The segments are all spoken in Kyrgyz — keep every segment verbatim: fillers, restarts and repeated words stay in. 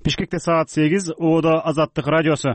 Бишкекте саат сегиз, Оодо Азаттык радиосу.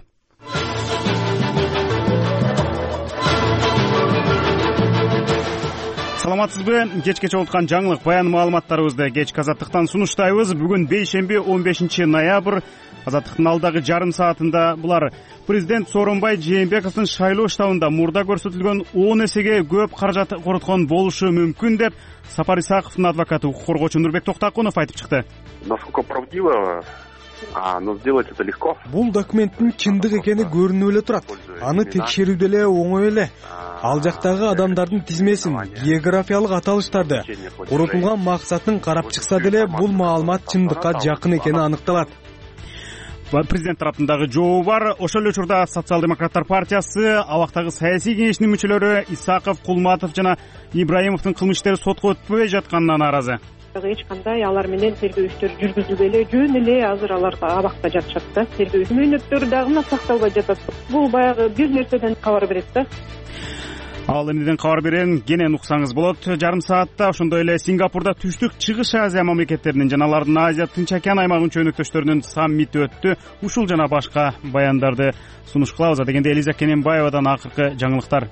Саламатсызбы? Кечке чогулткан жаңылык баян маалыматтарыбызды кечки Азаттыктан сунуштайбыз. Бүгүн бейшемби он бешинчи ноябрь. Азаттыктын алдагы жарым саатында булар президент Сооронбай Жээнбековдун шайлоо штабында мурда көрсөтүлгөн он эсеге көп каражат короткон болушу мүмкүн деп Сапар Исаковдун адвокаты, укук коргоочу Нурбек Токтакунов айтып чыкты. Насколько правдиво, но сделать это легко. Бул документтин чындык экени көрүнүп эле турат. Аны текшерүү деле оңой эле. Ал жактагы адамдардын тизмесин, географиялык аталыштарды, коротулган максатын карап чыкса деле бул маалымат чындыкка жакын экени аныкталат. Президент тарапындагы жообу бар. Ошол эле учурда Социал-демократтар партиясы абактагы саясий кеңештин мүчөлөрү Исаков, Кулматов жана Ибраимовдун кылмыш иштери сотко өтпөй жатканына нааразы. Эч кандай алар менен тергөө иштери жүргүзүлбөй эле, жөн эле азыр алар абакта жатышат да. Тергөө мөөнөттөрү дагы сакталбай жатат. Бул баягы бир нерседен кабар берет да. Ал эмнеден кабар берен кенен уксаңыз болот. Жарым саатта ошондой эле Сингапурда түштүк чыгыш Азия мамлекеттеринин жана алардын Азия Тынч океан аймагынын чөнөктөштөрүнүн саммити өттү. Ушул жана башка баяндарды сунуш кылабыз. Дегенде Элиза Кененбаевадан акыркы жаңылыктар.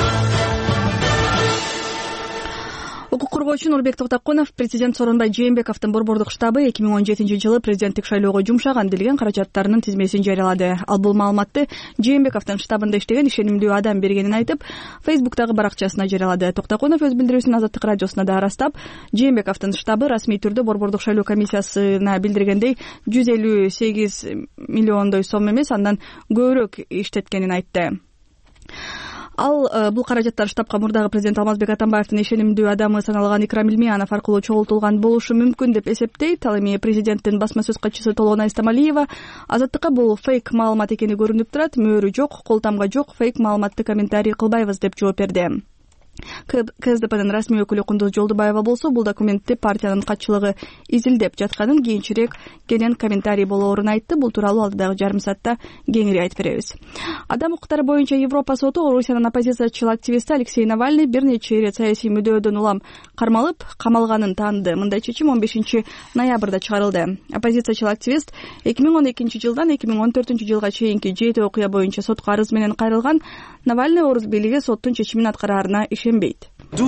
Укук коргоочу Нурбек Токтакунов президент Сооронбай Жээнбековдун борбордук штабы эки миң он жетинчи жылы президенттик шайлоого жумшаган делген каражаттарынын тизмесин жарыялады. Ал бул маалыматты Жээнбековдун штабында иштеген ишенимдүү адам бергенин айтып, Фейсбуктагы баракчасына жарыялады. Токтакунов өз билдирүүсүн Азаттык радиосуна да ырастап, Жээнбековдун штабы расмий түрдө борбордук шайлоо комиссиясына билдиргендей жүз элүү сегиз миллиондой сом эмес, андан көбүрөөк иштеткенин айтты. Ал бул каражаттар штабка мурдагы президент Алмазбек Атамбаевдин ишенимдүү адамы саналган Икрам Илмиянов аркылуу чогултулган болушу мүмкүн деп эсептейт. Ал эми президенттин басма сөз катчысы Толгонай Стамалиева Азаттыкка бул фейк маалымат экени көрүнүп турат, мөөрү жок, кол тамга жок, фейк маалыматты комментарий кылбайбыз деп жооп берди. КСДПнын расмий өкүлү Кундуз Жолдубаева болсо бул документти партиянын катчылыгы изилдеп жатканын, кийинчерээк кенен комментарий болоорун айтты. Бул тууралуу алдыдагы жарым саатта кеңири айтып беребиз. Адам укуктары боюнча Европа соту Орусиянын оппозициячыл активисти Алексей Навальный бир нече ирет саясий мүдөөдөн улам кармалып, камалганын тааныды. Мындай чечим он бешинчи ноябрда чыгарылды. Оппозициячыл активист эки миң он экинчи жылдан эки миң он төртүнчү жылга чейинки жети окуя боюнча сотко арыз менен кайрылган. Навальный Орус бийлиги соттун чечимин аткараарына ишенбейт.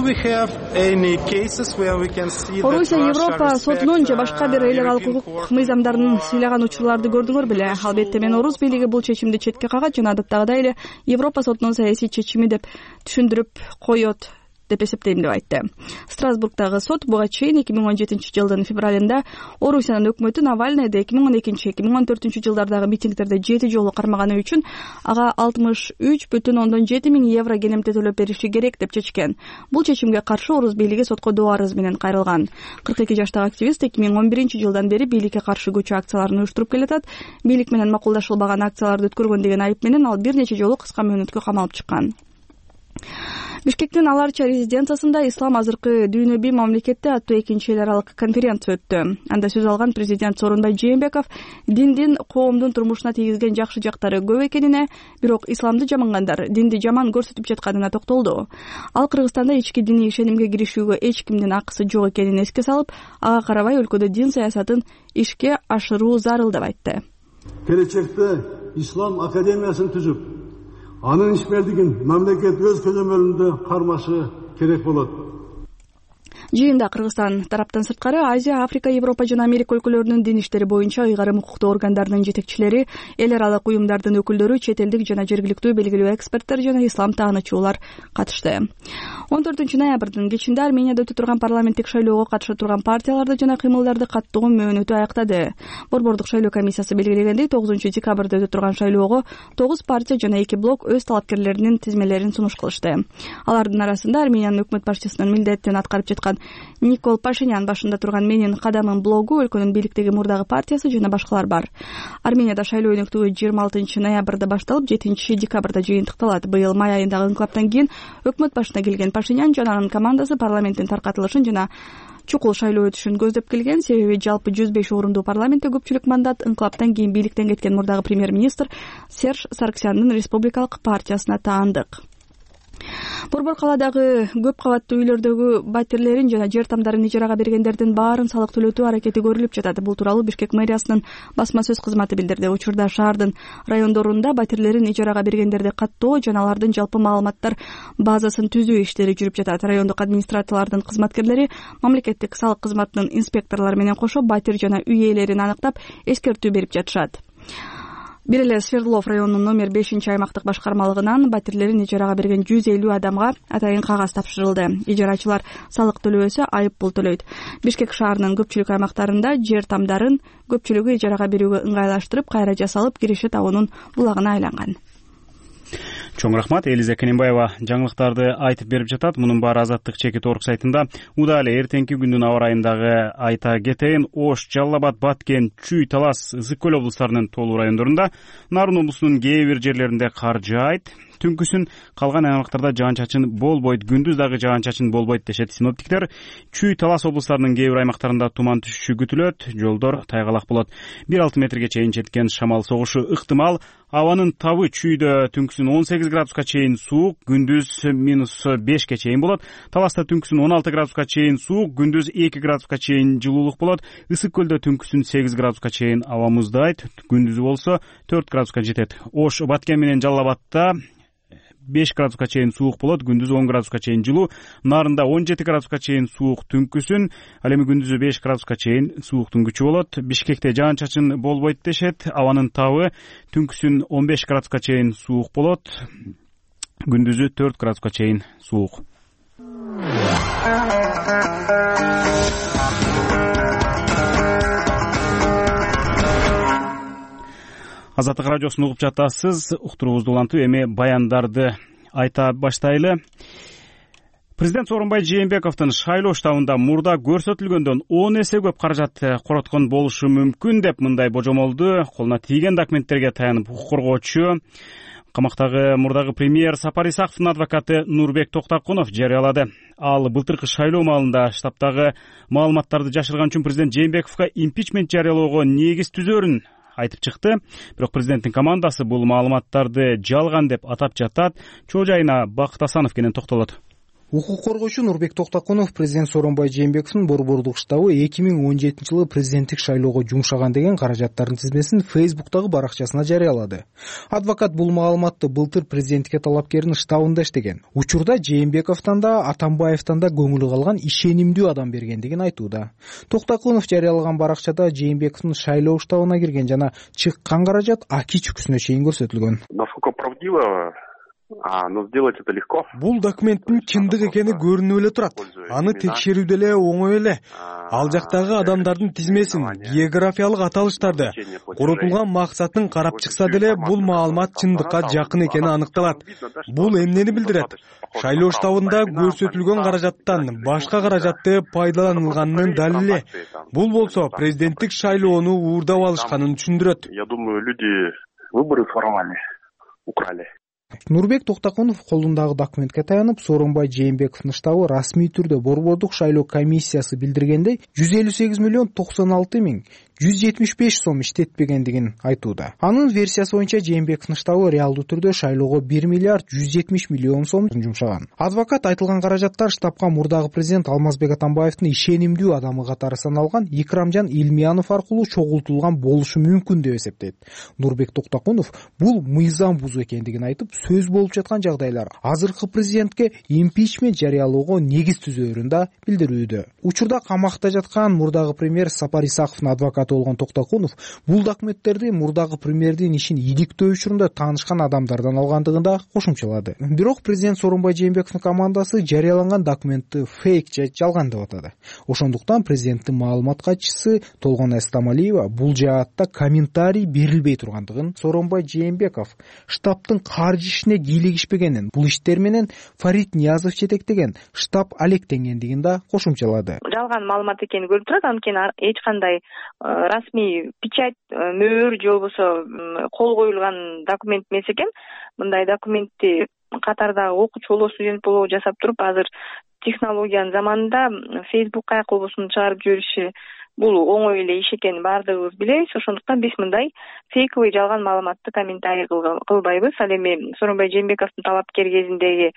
Орусия Европа сотунун же башка бир элек укук мыйзамдарын сыйлаган учурларды көрдүңөр беле? Албетте мен Орус бийлиги бул чечимди четке кагат жана адаттагыдай эле Европа сотунун саясий чечими деп түшүндүрүп коет деп эсептейм деп айтты. Страсбургдагы сот буга чейин эки миң он жетинчи жылдын февралында Орусиянын өкмөтү Навальныйды эки миң он экинчи эки миң он төртүнчү жылдардагы митингдерде жети жолу кармаганы үчүн ага алтымыш үч бүтүн ондон жети миң евро кенемте төлөп бериши керек деп чечкен. Бул чечимге каршы Орус бийлиги сотко доо арыз менен кайрылган. кырк эки жаштагы активист эки миң он биринчи жылдан бери бийликке каршы көчү акцияларын уюштуруп келатат. Бийлик менен макулдашылбаган акцияларды өткөргөн деген айып менен ал бир нече жолу кыска мөөнөткө камалып чыккан. Бишкектин Аларча резиденциясында ислам азыркы дүйнөбүй мамлекетте аттуу экинчи эл аралык конференция өттү. Анда сөз алган президент Сооронбай Жээнбеков диндин коомдун турмушуна тийгизген жакшы жактары көп экенине, бирок исламды жамангандар динди жаман көрсөтүп жатканына токтолду. Ал Кыргызстанда ички диний ишенимге киришүүгө эч кимдин акысы жок экенин эске салып, ага карабай өлкөдө дин саясатын ишке ашыруу зарыл деп айтты. Келечекте ислам академиясын түзүп, анын ишмердигин мамлекет өз көзөмөлүндө кармашы керек болот. Жыйында Кыргызстан тараптан сырткары Азия, Африка, Европа жана Америка өлкөлөрүнүн дин иштери боюнча ыйгарым укуктуу органдарынын жетекчилери, эл аралык уюмдардын өкүлдөрү, чет элдик жана жергиликтүү белгилүү эксперттер жана ислам таанычуулар катышты. он төртүнчү ноябрдын кечинде Арменияда өтө турган парламенттик шайлоого катыша турган партияларды жана кыймылдарды каттуу мөөнөтү аяктады. Борбордук шайлоо комиссиясы белгилегендей, тогузунчу декабрда өтө турган шайлоого тогуз партия жана эки блок өз талапкерлеринин тизмелерин сунуш кылышты. Алардын арасында Армениянын өкмөт башчысынын милдетин аткарып жаткан Никол Пашинян башында турган Менин кадамын блогу, өлкөнүн бийликтеги мурдагы партиясы жана башкалар бар. Арменияда шайлоо өнөктүгү жыйырма алтынчы ноябрда башталып, жетинчи декабрда жыйынтыкталат. Быйыл май айындагы инкылаптан кийин өкмөт башына келген Пашинян жана анын командасы парламенттин таркатылышын жана чукул шайлоо өтүшүн көздөп келген. Себеби жалпы жүз беш орунду парламентте көпчүлүк мандат инкылаптан кийин бийликтен кеткен мурдагы премьер-министр Серж Сарксяндын республикалык партиясына таандык. Борбор калаадагы көп кабаттуу үйлөрдөгү батирлерин жана жер тамдарын ижарага бергендердин баарын салык төлөтүү аракети көрүлүп жатат. Бул тууралуу Бишкек мэриясынын басма сөз кызматы билдирди. Учурда шаардын райондорунда батирлерин ижарага бергендерди каттоо жана алардын жалпы маалыматтар базасын түзүү иштери жүрүп жатат. Райондук администрациялардын кызматкерлери мамлекеттик салык кызматынын инспекторлору менен кошо батир жана үй ээлерин аныктап эскертүү берип жатышат. Бир эле Свердлов районунун номер бешинчи аймактык башкармалыгынан батирлерин ижарага берген жүз элүү адамга атайын кагаз тапшырылды. Ижарачылар салык төлөбөсө айып пул төлөйт. Бишкек шаарынын көпчүлүк аймактарында жер тамдарын көпчүлүгү ижарага берүүгө ыңгайлаштырып, кайра жасалып, киреше табуунун булагына айланган. Чоң рахмат. Элиза Кененбаева жаңылыктарды айтып берип жатат. Мунун баары Азаттык чекит орг сайтында. Удале эртеңки күндүн аба ырайындагы айта кетейин. Ош, Жалал Абад, Баткен, Чүй, Талас, Ысык көл облустарынын толуу райондорунда, Нарын облусунун кээ бир жерлеринде кар жаайт. Түнкүсүн калган аймактарда жаан-чачын болбойт, күндүз дагы жаан-чачын болбойт дешет синоптиктер. Чүй, Талас облустарынын кээ бир аймактарында туман түшүшү күтүлөт, жолдор тайгалак болот. бир алты метрге чейин жеткен шамал согушу ыктымал. Абанын табы Чүйдө түнкүсүн он сегиз градуска чейин суук, күндүз минус бешке чейин болот. Таласта түнкүсүн он алты градуска чейин суук, күндүз эки градуска чейин жылуулук болот. Ысык көлдө түнкүсүн сегиз градуска чейин аба муздайт, күндүзү болсо төрт градуска жетет. Ош, Баткен менен Жалал Абадта беш градуска чейин суук болот, күндүз он градуска чейин жылуу. Нарында он жети градуска чейин суук түнкүсүн, ал эми күндүзү беш градуска чейин сууктун күчү болот. Бишкекте жаан-чачын болбойт дешет. Абанын табы түнкүсүн он беш градуска чейин суук болот, күндүзү төрт градуска чейин суук. Азаттык радиосун угуп жатасыз. Уктуруубузду улантып, эми баяндарды айта баштайлы. Президент Сооронбай Жээнбековдун шайлоо штабында мурда көрсөтүлгөндөн он эсе көп каражат короткон болушу мүмкүн деп мындай божомолду колуна тийген документтерге таянып укук коргоочу, камактагы мурдагы премьер Сапар Исаковдун адвокаты Нурбек Токтокунов жарыялады. Ал былтыркы шайлоо маалында штабтагы маалыматтарды жашырган үчүн президент Жээнбековго импичмент жарыялоого негиз түзөрүн айтып чыкты. Бирок президенттин командасы бул маалыматтарды жалган деп атап жатат. Чоо жайына Бакыт Асанов кенен токтолот. Укук коргоочу Нурбек Токтокунов президент Сооронбай Жээнбековдун борбордук штабы эки миң он жетинчи жылы президенттик шайлоого жумшаган деген каражаттардын тизмесин Фейсбуктагы баракчасына жарыялады. Адвокат бул маалыматты былтыр президенттикке талапкердин штабында иштеген. Учурда Жээнбековдон да, Атамбаевдон да көңүлү калган ишенимдүү адам бергендигин айтууда. Токтокунов жарыялаган баракчада Жээнбековдун шайлоо штабына кирген жана чыккан каражат аки чүкүсүнө чейин көрсөтүлгөн. Насколько правдиво? А, но сделать это легко. Бул документтин чындык экени көрүнүп эле турат. Аны текшерүү деле оңой эле. Ал жактагы адамдардын тизмесин, географиялык аталыштарды, коротулган максатын карап чыкса деле бул маалымат чындыкка жакын экени аныкталат. Бул эмнени билдирет? Шайлоо штабында көрсөтүлгөн каражаттан башка каражатты пайдаланылганынын далили. Бул болсо президенттик шайлоону уурдап алышканын түшүндүрөт. Я думаю, люди выборы своровали, украли. Нурбек Токтокунов колундагы документке таянып, Сооронбай Жээнбековдун штабы расмий түрдө борбордук шайлоо комиссиясы билдиргендей жүз элүү сегиз миллион токсон алты миң жүз жетимиш беш сом иштетпегендигин айтууда. Анын версиясы боюнча Жээнбековдун штабы реалдуу түрдө шайлоого бир миллиард жүз жетимиш миллион сом жумшаган. Адвокат айтылган каражаттар штабка мурдагы президент Алмазбек Атамбаевдин ишенимдүү адамы катары саналган Икрамжан Илмиянов аркылуу чогултулган болушу мүмкүн деп эсептейт. Нурбек Токтокунов бул мыйзам бузуу экендигин айтып, сөз болуп жаткан жагдайлар азыркы президентке импичмент жарыялоого негиз түзөөрүн да билдирүүдө. Учурда камакта жаткан мурдагы премьер Сапар Исаковдун адвокаты болгон Токтокунов бул документтерди мурдагы премьердин ишин иликтөө учурунда таанышкан адамдардан алгандыгын да кошумчалады. Бирок президент Сооронбай Жээнбековдун командасы жарыяланган документти фейк же жалган деп атады. Ошондуктан президенттин маалымат катчысы Толгон Эстамалиева бул жаатта комментарий берилбей тургандыгын, Сооронбай Жээнбеков штабтын каржы ишине кийлигишпегенин, бул иштер менен Фарид Ниязов жетектеген штаб алектенгендигин да кошумчалады. Жалган маалымат экени көрүнүп турат, анткени эч кандай расмий печать, мөөр же болбосо кол коюлган документ эмес экен. Мындай документти катардагы окуучу болобу, студент болобу жасап туруп, азыр технологиянын заманында Фейсбукка кол болбосун чыгарып жибериши бул оңой эле иш экенин баардыгыбыз билебиз. Ошондуктан биз мындай фейковый жалган маалыматты комментарий кылбайбыз. Ал эми Сооронбай Жээнбековдун талапкер кезиндеги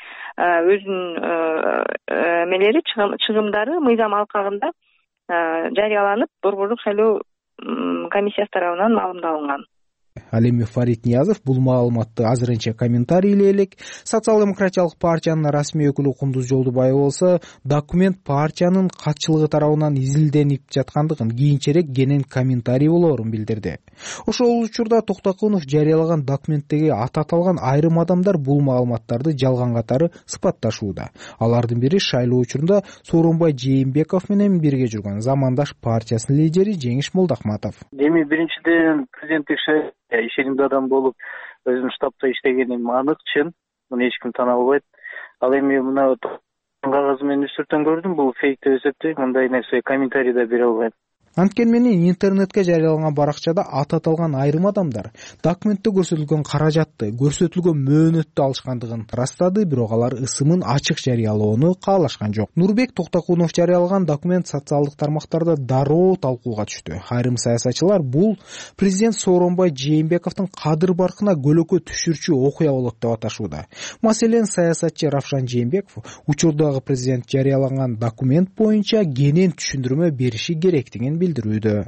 өзүнүн эмелери, чыгымдары мыйзам алкагында жарыяланып, Борбордук шайлоо комиссиясы тарабынан маалымдалынган. Ал эми Фарид Ниязов бул маалыматты азырынча комментарий элек. Социал-демократиялык партиянын расмий өкүлү Кундуз Жолдубаева болсо документ партиянын катчылыгы тарабынан изилденип жаткандыгын, кийинчерээк кенен комментарий болоорун билдирди. Ошол учурда Токтокунов жарыялаган документтеги аты аталган айрым адамдар бул маалыматтарды жалган катары сыпатташууда. Алардын бири шайлоо учурунда Сооронбай Жээнбеков менен бирге жүргөн замандаш партиясынын лидери Жеңиш Молдохматов. Эми биринчиден президенттик шайлоо ишенимдүү адам болуп, өзүм штабта иштегеним анык, чын. Муну эч ким тана албайт. Ал эми мына кагазы менен үстүртөн көрдүм, бул фейк деп эсептейм. Мындай нерсе комментарий да бере албайм. Анткени менен интернетке жарыяланган баракчада аты аталган айрым адамдар документте көрсөтүлгөн каражатты, көрсөтүлгөн мөөнөттү алышкандыгын ырастады, бирок алар ысымын ачык жарыялоону каалашкан жок. Нурбек Токтокунов жарыялаган документ социалдык тармактарда дароо талкууга түштү. Айрым саясатчылар бул президент Сооронбай Жээнбековдун кадыр баркына көлөкө түшүрчү окуя болот деп аташууда. Маселен, саясатчы Равшан Жээнбеков учурдагы президент жарыялаган документ боюнча кенен түшүндүрмө бериши керектигин билдирүүдө.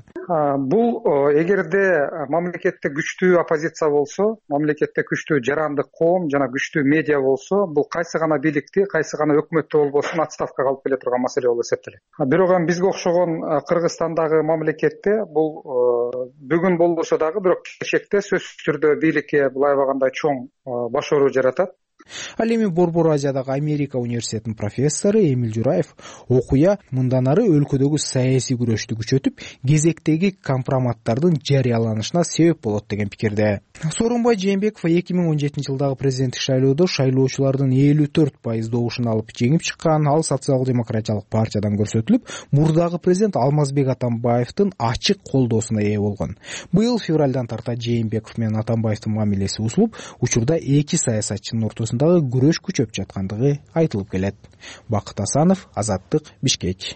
Бул эгерде мамлекетте күчтүү оппозиция болсо, мамлекетте күчтүү жарандык коом жана күчтүү медиа болсо, бул кайсы гана бийликти, кайсы гана өкмөттү болбосун отставкага алып келе турган маселе болуп эсептелет. Бирок бизге окшогон Кыргызстандагы мамлекетте бул бүгүн болбосо дагы, бирок келечекте сөзсүз түрдө бийликке бул аябагандай чоң баш оору жаратат. Ал эми Борбор Азиядагы Америка университетинин профессору Эмил Жураев окуя мындан ары өлкөдөгү саясий күрөштү күчөтүп, кезектеги компроматтардын жарыяланышына себеп болот деген пикирде. Сооронбай Жээнбеков эки миң он жетинчи жылдагы президенттик шайлоодо шайлоочулардын элүү төрт пайыз добушун алып жеңип чыккан. Ал социал-демократиялык партиядан көрсөтүлүп, мурдагы президент Алмазбек Атамбаевдин ачык колдоосуна ээ болгон. Быйыл февралдан тарта Жээнбеков менен Атамбаевдин мамилеси бузулуп, учурда эки саясатчынын ортосунда күрөш күчөп жаткандыгы айтылып келет. Бакыт Асанов, Азаттык, Бишкек.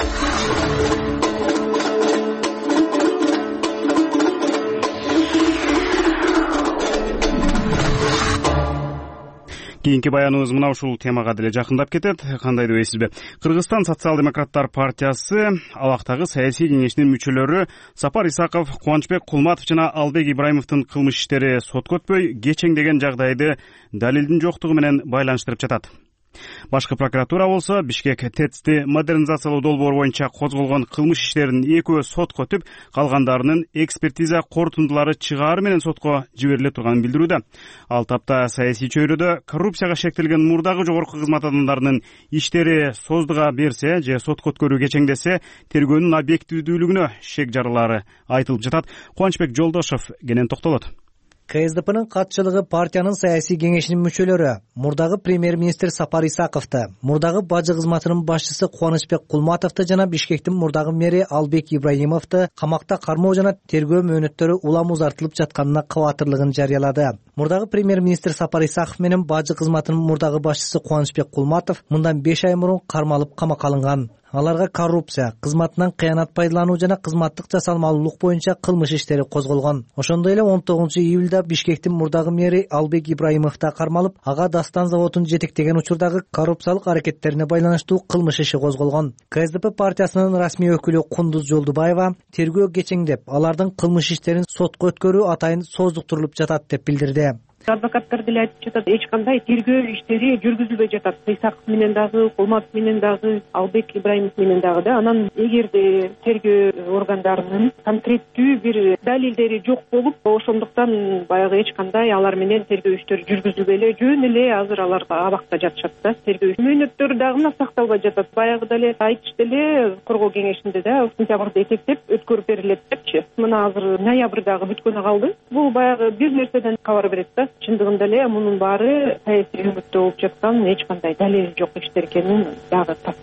Кийинки баяныбыз мына ушул темага деле жакындап кетет. Кандай дебейсизби? Кыргызстан социал-демократтар партиясы алактагы саясий кеңешинин мүчөлөрү Сапар Исаков, Кубанычбек Кулматов жана Албек Ибраимовдун кылмыш иштери сотко өтпөй кечеңдеген жагдайды далилдин жоктугу менен байланыштырып жатат. Башкы прокуратура болсо Бишкек ТЭЦти модернизациялоо долбоору боюнча козголгон кылмыш иштеринин экөө сотко өтүп, калгандарынын экспертиза корутундулары чыгаары менен сотко жибериле турганын билдирүүдө. Ал тапта саясий чөйрөдө коррупцияга шектелген мурдагы жогорку кызмат адамдарынын иштери создуга берсе же сотко өткөрүү кечеңдесе, тергөөнүн объективдүүлүгүнө шек жарылары айтылып жатат. Кубанычбек Жолдошов кенен токтолот. КСДПнын катчылыгы партиянын саясий кеңешинин мүчөлөрү, мурдагы премьер-министр Сапар Исаковду, мурдагы бажы кызматынын башчысы Кубанычбек Кулматовду жана Бишкектин мурдагы мэри Албек Ибраимовду камакта кармоо жана тергөө мөөнөттөрү улам узартылып жатканына кабатырлыгын жарыялады. Мурдагы премьер-министр Сапар Исаков менен бажы кызматынын мурдагы башчысы Кубанычбек Кулматов мындан беш ай мурун кармалып камакка алынган. Аларга коррупция, кызматынан кыянат пайдалануу жана кызматтык жасалмалуулук боюнча кылмыш иштери козголгон. Ошондой эле он тогузунчу июлда Бишкектин мурдагы мэри Албек Ибраимов да кармалып, ага Дастан заводун жетектеген учурдагы коррупциялык аракеттерине байланыштуу кылмыш иши козголгон. КСДП партиясынын расмий өкүлү Кундуз Жолдубаева тергөө кечеңдеп, алардын кылмыш иштерин сотко өткөрүү атайын создуктурулуп жатат деп билдирди. Адвокаттар деле айтып жатат, эч кандай тергөө иштери жүргүзүлбөй жатат. Исаков менен дагы, Кулматов менен дагы, Албек Ибраимов менен дагы да. Анан эгерде тергөө органдарынын конкреттүү бир далилдери жок болуп, ошондуктан баягы эч кандай алар менен тергөө иштери жүргүзүлбөй эле, жөн эле азыр аларга абакта жатышат да. Тергөө мөөнөттөрү дагы сакталбай жатат. Баягы деле айтышты эле коргоо кеңешинде да сентябрда эсептеп өткөрүп берилет депчи. Мына азыр ноябрдагы бүткөнү калды. Бул баягы бир нерседен кабар берет да. Чындыгында эле мунун баары саясий өмүттө болуп жаткан эч кандай далил жок иштер экенин дагы тастыкталып жатат.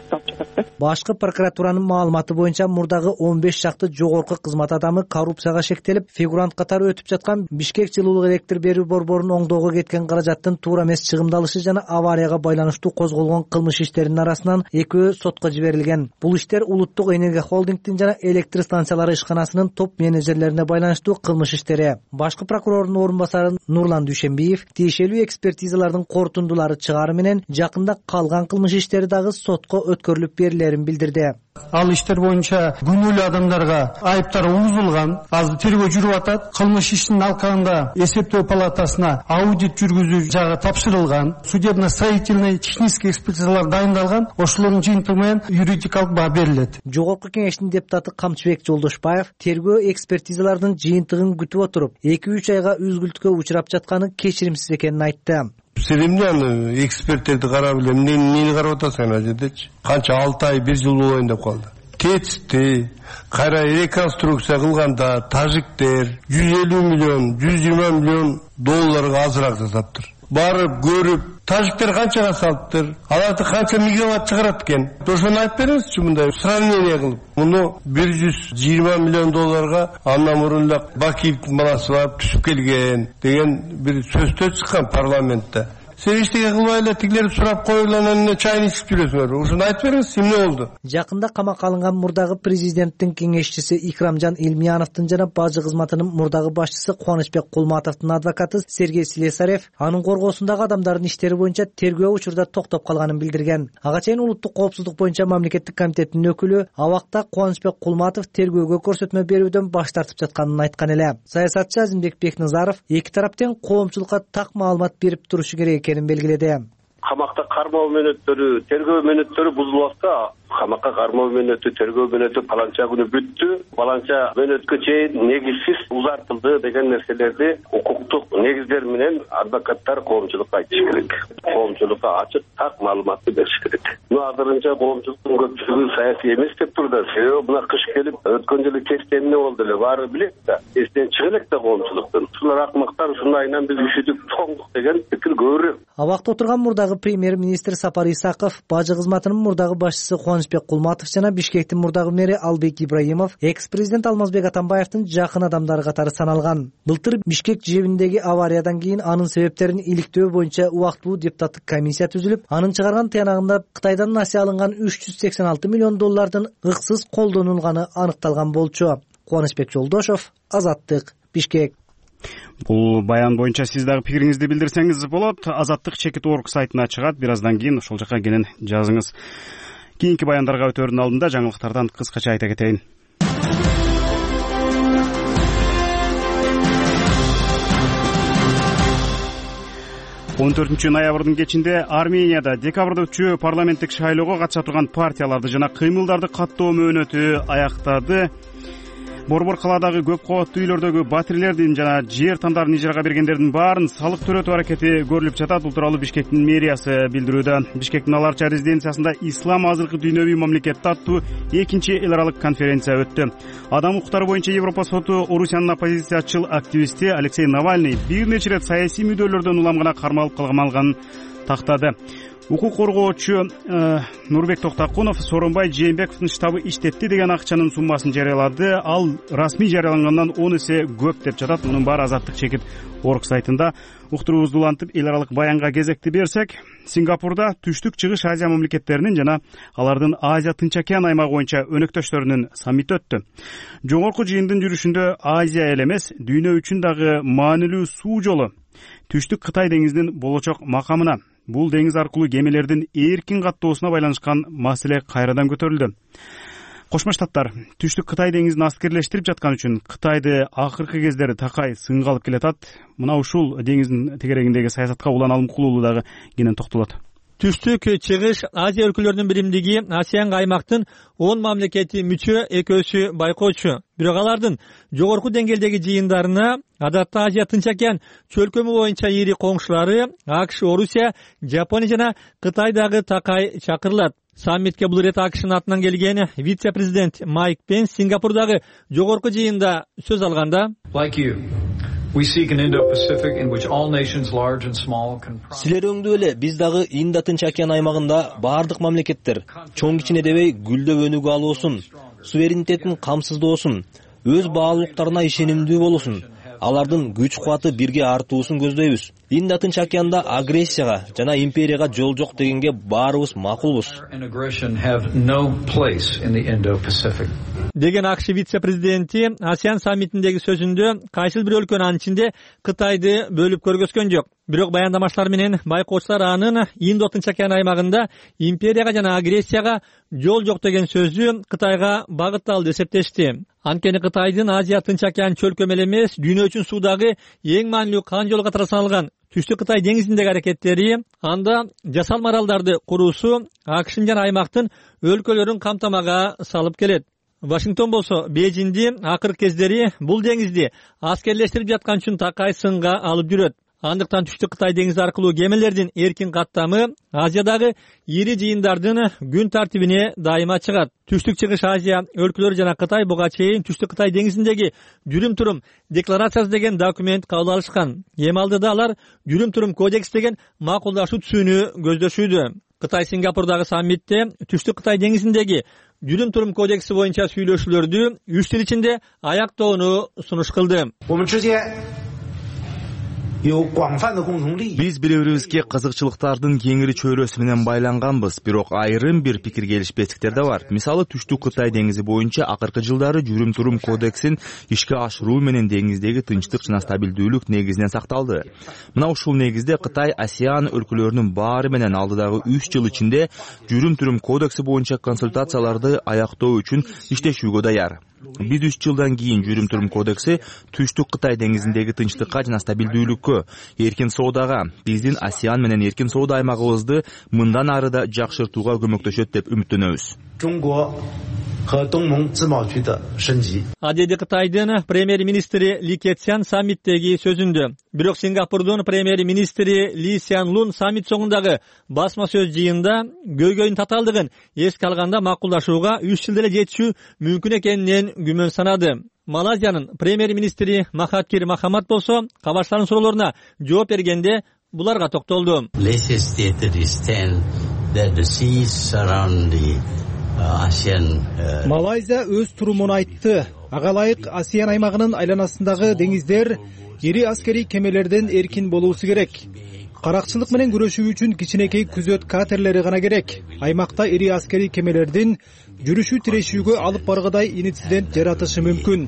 жатат да. Башкы прокуратуранын маалыматы боюнча мурдагы он беш чакты жогорку кызмат адамы коррупцияга шектелип, фигурант катары өтүп жаткан Бишкек жылуулук электр берүү борборунун оңдоого кеткен каражаттын туура эмес чыгымдалышы жана аварияга байланыштуу козголгон кылмыш иштеринин арасынан экөө сотко жиберилген. Бул иштер Улуттук энергия холдингдин жана электр станциялары ишканасынын топ менеджерлерине байланыштуу кылмыш иштери. Башкы прокурордун орун басары Нурлан Дүйшенбиев тиешелүү экспертизалардын корутундулары чыгаары менен жакында калган кылмыш иштери дагы сотко өткөрүлүп берилерин билдирди. Ал иштер боюнча күнөөлүү адамдарга айыптар угузулган. Азыр тергөө жүрүп атат. Кылмыш ишинин алкагында эсептөө палатасына аудит жүргүзүү жагы тапшырылган. Судебно-строительный технический экспертизалар дайындалган. Ошолордун жыйынтыгы менен юридикалык баа берилет. Жогорку кеңештин депутаты Камчыбек Жолдошбаев тергөө экспертизалардын жыйынтыгын күтүп отуруп, эки үч айга үзгүлтүккө учурап жатканы кечиримсиз экенин айтты. Сен эмне аны эксперттерди карап эле эмнени карап атасың ана жердечи? Канча алты ай, бир жыл болоюн деп калды. Тетисти кайра реконструкция кылганда тажиктер жүз элүү миллион, жүз жыйырма миллион долларга азыраак жасаптыр. Барып көрүп, тажиктер канчага салыптыр, аларды канча мегаватт чыгарат экен. Ошону айтып бериңизчи мындай сравнение кылып. Муну бир жүз жыйырма миллион долларга андан мурун эле Бакиевдин баласы барып түшүп келген деген бир сөздөр чыккан парламентте. Сен эчтеке кылбай эле тигилерди сурап коюп эле чайын ичип жүрөсүңөр. Ушуну айтып бериңиз, эмне болду? Жакында камакка алынган мурдагы президенттин кеңешчиси Икрамжан Илмияновдун жана бажы кызматынын мурдагы башчысы Кубанычбек Кулматовдун адвокаты Сергей Слесарев анын коргоосундагы адамдардын иштери боюнча тергөө учурда токтоп калганын билдирген. Ага чейин улуттук коопсуздук боюнча мамлекеттик комитеттин өкүлү абакта Кубанычбек Кулматов тергөөгө көрсөтмө берүүдөн баш тартып жатканын айткан эле. Саясатчы Азимбек Бекназаров эки тараптын коомчулукка так маалымат берип турушу керек белгиледи. Камакта кармоо мөөнөттөрү, тергөө мөөнөттөрү бузулуп атса, камакка кармоо мөөнөтү, тергөө мөөнөтү паланча күнү бүттү, паланча мөөнөткө чейин негизсиз узартылды деген нерселерди укуктук негиздер менен адвокаттар коомчулукка айтыш керек. Коомчулукка ачык, так маалыматты бериш керек. Мына азырынча коомчулуктун көпчүлүгү саясий эмес деп турду. Себеби мына кыш келип, өткөн жылы кечте эмне болду эле, баары билет да. Эстен чыга элек да коомчулуктун. Ушулар акмактар, ушунун айынан биз үшүдүк, тоңдук деген пикир көбүрөөк. Абакта отурган мурдагы премьер-министр Сапар Исаков, бажы кызматынын мурдагы башчысы Кубанычбек Кулматов жана Бишкектин мурдагы мэри Албек Ибраимов экс-президент Алмазбек Атамбаевдин жакын адамдары катары саналган. Былтыр Бишкек жебиндеги авариядан кийин анын себептерин иликтөө боюнча убактылуу депутаттык комиссия түзүлүп, анын чыгарган тыянагында Кытайдан насыя алынган үч жүз сексен алты миллион доллардын ыксыз колдонулганы аныкталган болчу. Кубанычбек Жолдошов, Азаттык, Бишкек. Бул баян боюнча сиз дагы пикириңизди билдирсеңиз болот. Азаттык чекит орг сайтына чыгат. Бир аздан кийин ошол жака келин жазыңыз. Кийинки баяндарга өтөөрдүн алдында жаңылыктардан кыскача айта кетейин. он төртүнчү ноябрдын кечинде Арменияда декабрда өтчү парламенттик шайлоого катыша турган партияларды жана кыймылдарды каттоо мөөнөтү аяктады. Борбор калаадагы көп кабаттуу үйлөрдөгү батирелердин жана жер тандарын ижарага бергендердин баарын салык төрөтүү аракети көрүлүп жатат. Бул тууралуу Бишкектин мэриясы билдирүүдө. Бишкектин Ал Арча резиденциясында ислам азыркы дүйнөвүй мамлекет аттуу экинчи эл аралык конференция өттү. Адам укуктары боюнча Европа соту Орусиянын оппозициячыл активисти Алексей Навальный бир нече ирет саясий мүдөлөрдөн улам гана кармалып калганын тактады. Укук коргоочу Нурбек Токтакунов Сооронбай Жээнбековдун штабы иштетти деген акчанын суммасын жарыялады. Ал расмий жарыялангандан он эсе көп деп жатат. Мунун баары Азаттык чекит орг сайтында. Уктуруубузду улантып, эл аралык баянга кезекти берсек, Сингапурда түштүк чыгыш Азия мамлекеттеринин жана алардын Азия Тынч океан аймагы боюнча өнөктөштөрүнүн саммити өттү. Жогорку жыйындын жүрүшүндө Азия эле эмес, дүйнө үчүн дагы маанилүү суу жолу түштүк Кытай деңизинин болочок макамына, бул деңиз аркылуу кемелердин эркин каттоосуна байланышкан маселе кайрадан көтөрүлдү. Кошмо Штаттар түштүк Кытай деңизин аскерлештирип жаткан үчүн Кытайды акыркы кездери такай сынга алып келатат. Мына ушул деңиздин тегерегиндеги саясатка улан алымкулуулу дагы кенен токтолот. Түштүк чыгыш Азия өлкөлөрүнүн биримдиги ASEAN аймактын он мамлекети мүчө экөөсү байкоочу. Бирок алардын жогорку деңгээлдеги жыйындарына адатта Азия Тынч океан чөлкөмү боюнча ири коңшулары АКШ, Орусия, Жапония жана Кытай дагы такай чакырылат. Саммитке бул ирет АКШнын атынан келген вице-президент Майк Пенс Сингапурдагы жогорку жыйында сөз алганда, Силер өңдүү эле биз дагы Инд Тынч океан аймагында баардык мамлекеттер чоң кичине дебей гүлдөп өнүгө алуусун, суверенитетин камсыздоосун, өз баалуулуктарына ишенимдүү болуусун, алардын күч кубаты бирге артуусун көздөйбүз. Инд Тынч океанда агрессияга жана империяга жол жок дегенге баарыбыз макулбуз. Деген АКШ вице-президенти ASEAN саммитиндеги сөзүндө кайсыл бир өлкөнүн анын ичинде Кытайды бөлүп көргөзгөн жок. Бирок баяндамачылар менен байкоочулар анын Инд Тынч океан аймагында империяга жана агрессияга жол жок деген сөзү Кытайга багытталды деп эсептешти. Анткени Кытайдын Азия Тынч океан чөлкөмө эле эмес, дүйнө үчүн суудагы эң маанилүү кан жолу катары саналган Түштүк Кытай деңизиндеги аракеттери, анда жасалма аралдарды куруусу АКШнын жана аймактын өлкөлөрүн камтамага салып келет. Вашингтон болсо Бейжиңди акыркы кездери бул деңизди аскерлештирип жаткан үчүн такай сынга алып жүрөт. Андыктан Түштүк Кытай деңизи аркылуу кемелердин эркин каттамы Азиядагы ири жыйындардын күн тартибине дайыма чыгат. Түштүк Чыгыш Азия өлкөлөрү жана Кытай буга чейин Түштүк Кытай деңизиндеги жүрүм-турум декларациясы деген документ кабыл алышкан. Эми алдыда алар жүрүм-турум кодекс деген макулдашуу түзүүнү көздөшүүдө. Кытай Сингапурдагы саммитте Түштүк Кытай деңизиндеги жүрүм-турум кодекси боюнча сүйлөшүүлөрдү үч жыл ичинде аяктоону сунуш кылды. Биз бири-бирибизге кызыкчылыктардын кеңири чөйрөсү менен байланганбыз, бирок айрым бир пикир келишпестиктер да бар. Мисалы, Түштүк Кытай деңизи боюнча акыркы жылдары жүрүм-турум кодексин ишке ашыруу менен деңиздеги тынчтык жана стабилдүүлүк негизинен сакталды. Мына ушул негизде Кытай ASEAN өлкөлөрүнүн баары менен алдыдагы үч жыл ичинде жүрүм-турум кодекси боюнча консультацияларды аяктоо үчүн иштешүүгө даяр. Биз үч жылдан кийин жүрүм-турум кодекси Түштүк Кытай деңизиндеги тынчтыкка жана стабилдүүлүккө, эркин соодага, биздин ASEAN менен эркин соода аймагыбызды мындан ары да жакшыртууга көмөктөшөт деп үмүттөнөбүз. Адеди Кытайдын премьер-министри Ли Кэцян саммиттеги сөзүндө. Бирок Сингапурдун премьер-министри Ли Сян Лун саммит соңундагы басма сөз жыйында көйгөйдүн татаалдыгын эске алганда макулдашууга үч жыл эле жетишүү мүмкүн экенинен күмөн санады. Малайзиянын премьер-министри Махатхир Мохаммад болсо кабарчылардын суроолоруна жооп бергенде буларга токтолду. Малайзия өз турумун айтты. Ага ылайык ASEAN аймагынын айланасындагы деңиздер ири аскерий кемелерден эркин болуусу керек. Каракчылык менен күрөшүү үчүн кичинекей күзөт катерлери гана керек. Аймакта ири аскерий кемелердин жүрүшүү тирешүүгө алып баргыдай инцидент жаратышы мүмкүн.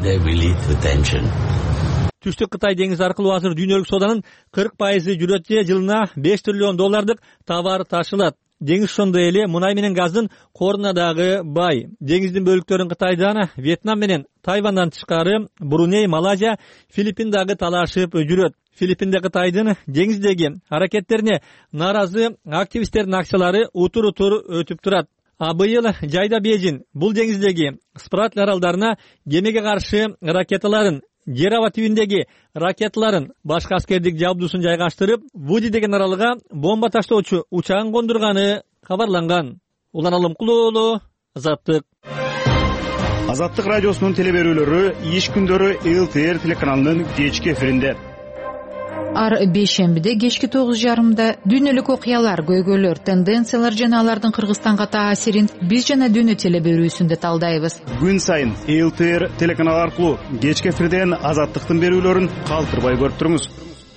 Түштүк Кытай деңизи аркылуу азыр дүйнөлүк сооданын кырк пайызы жүрөт же жылына беш триллион доллардык товар ташылат. Деңиз ошондой эле мунай менен газдын коруна дагы бай. Деңиздин бөлүктөрүн Кытайдан, Вьетнам менен Тайвандан тышкары Бруней, Малайзия, Филиппин дагы талашып жүрөт. Филиппинде Кытайдын деңиздеги аракеттерине нааразы активисттердин акциялары утур-утур өтүп турат. А быйыл жайда Бейжиң бул деңиздеги Спратли аралдарына кемеге каршы ракеталарын, жер аба түбүндөгү ракеталарын, башка аскердик жабдуусын жайгаштырып, Вуди деген аралга бомба таштоочу учагын кондурганы кабарланган. Улан Алымкулуу, Азаттык. Азаттык радиосунун телеберүүлөрү иш күндөрү эл ти эр телеканалынын кечки эфиринде. Ар бейшембиде кечки тогуз жарымда дүйнөлүк окуялар, көйгөйлөр, тенденциялар жана алардын Кыргызстанга таасирин биз жана дүйнө телеберүүсүндө талдайбыз. Күн сайын эл ти эр телеканалы аркылуу кечки эфирден Азаттыктын берүүлөрүн калтырбай көрүп туруңуз.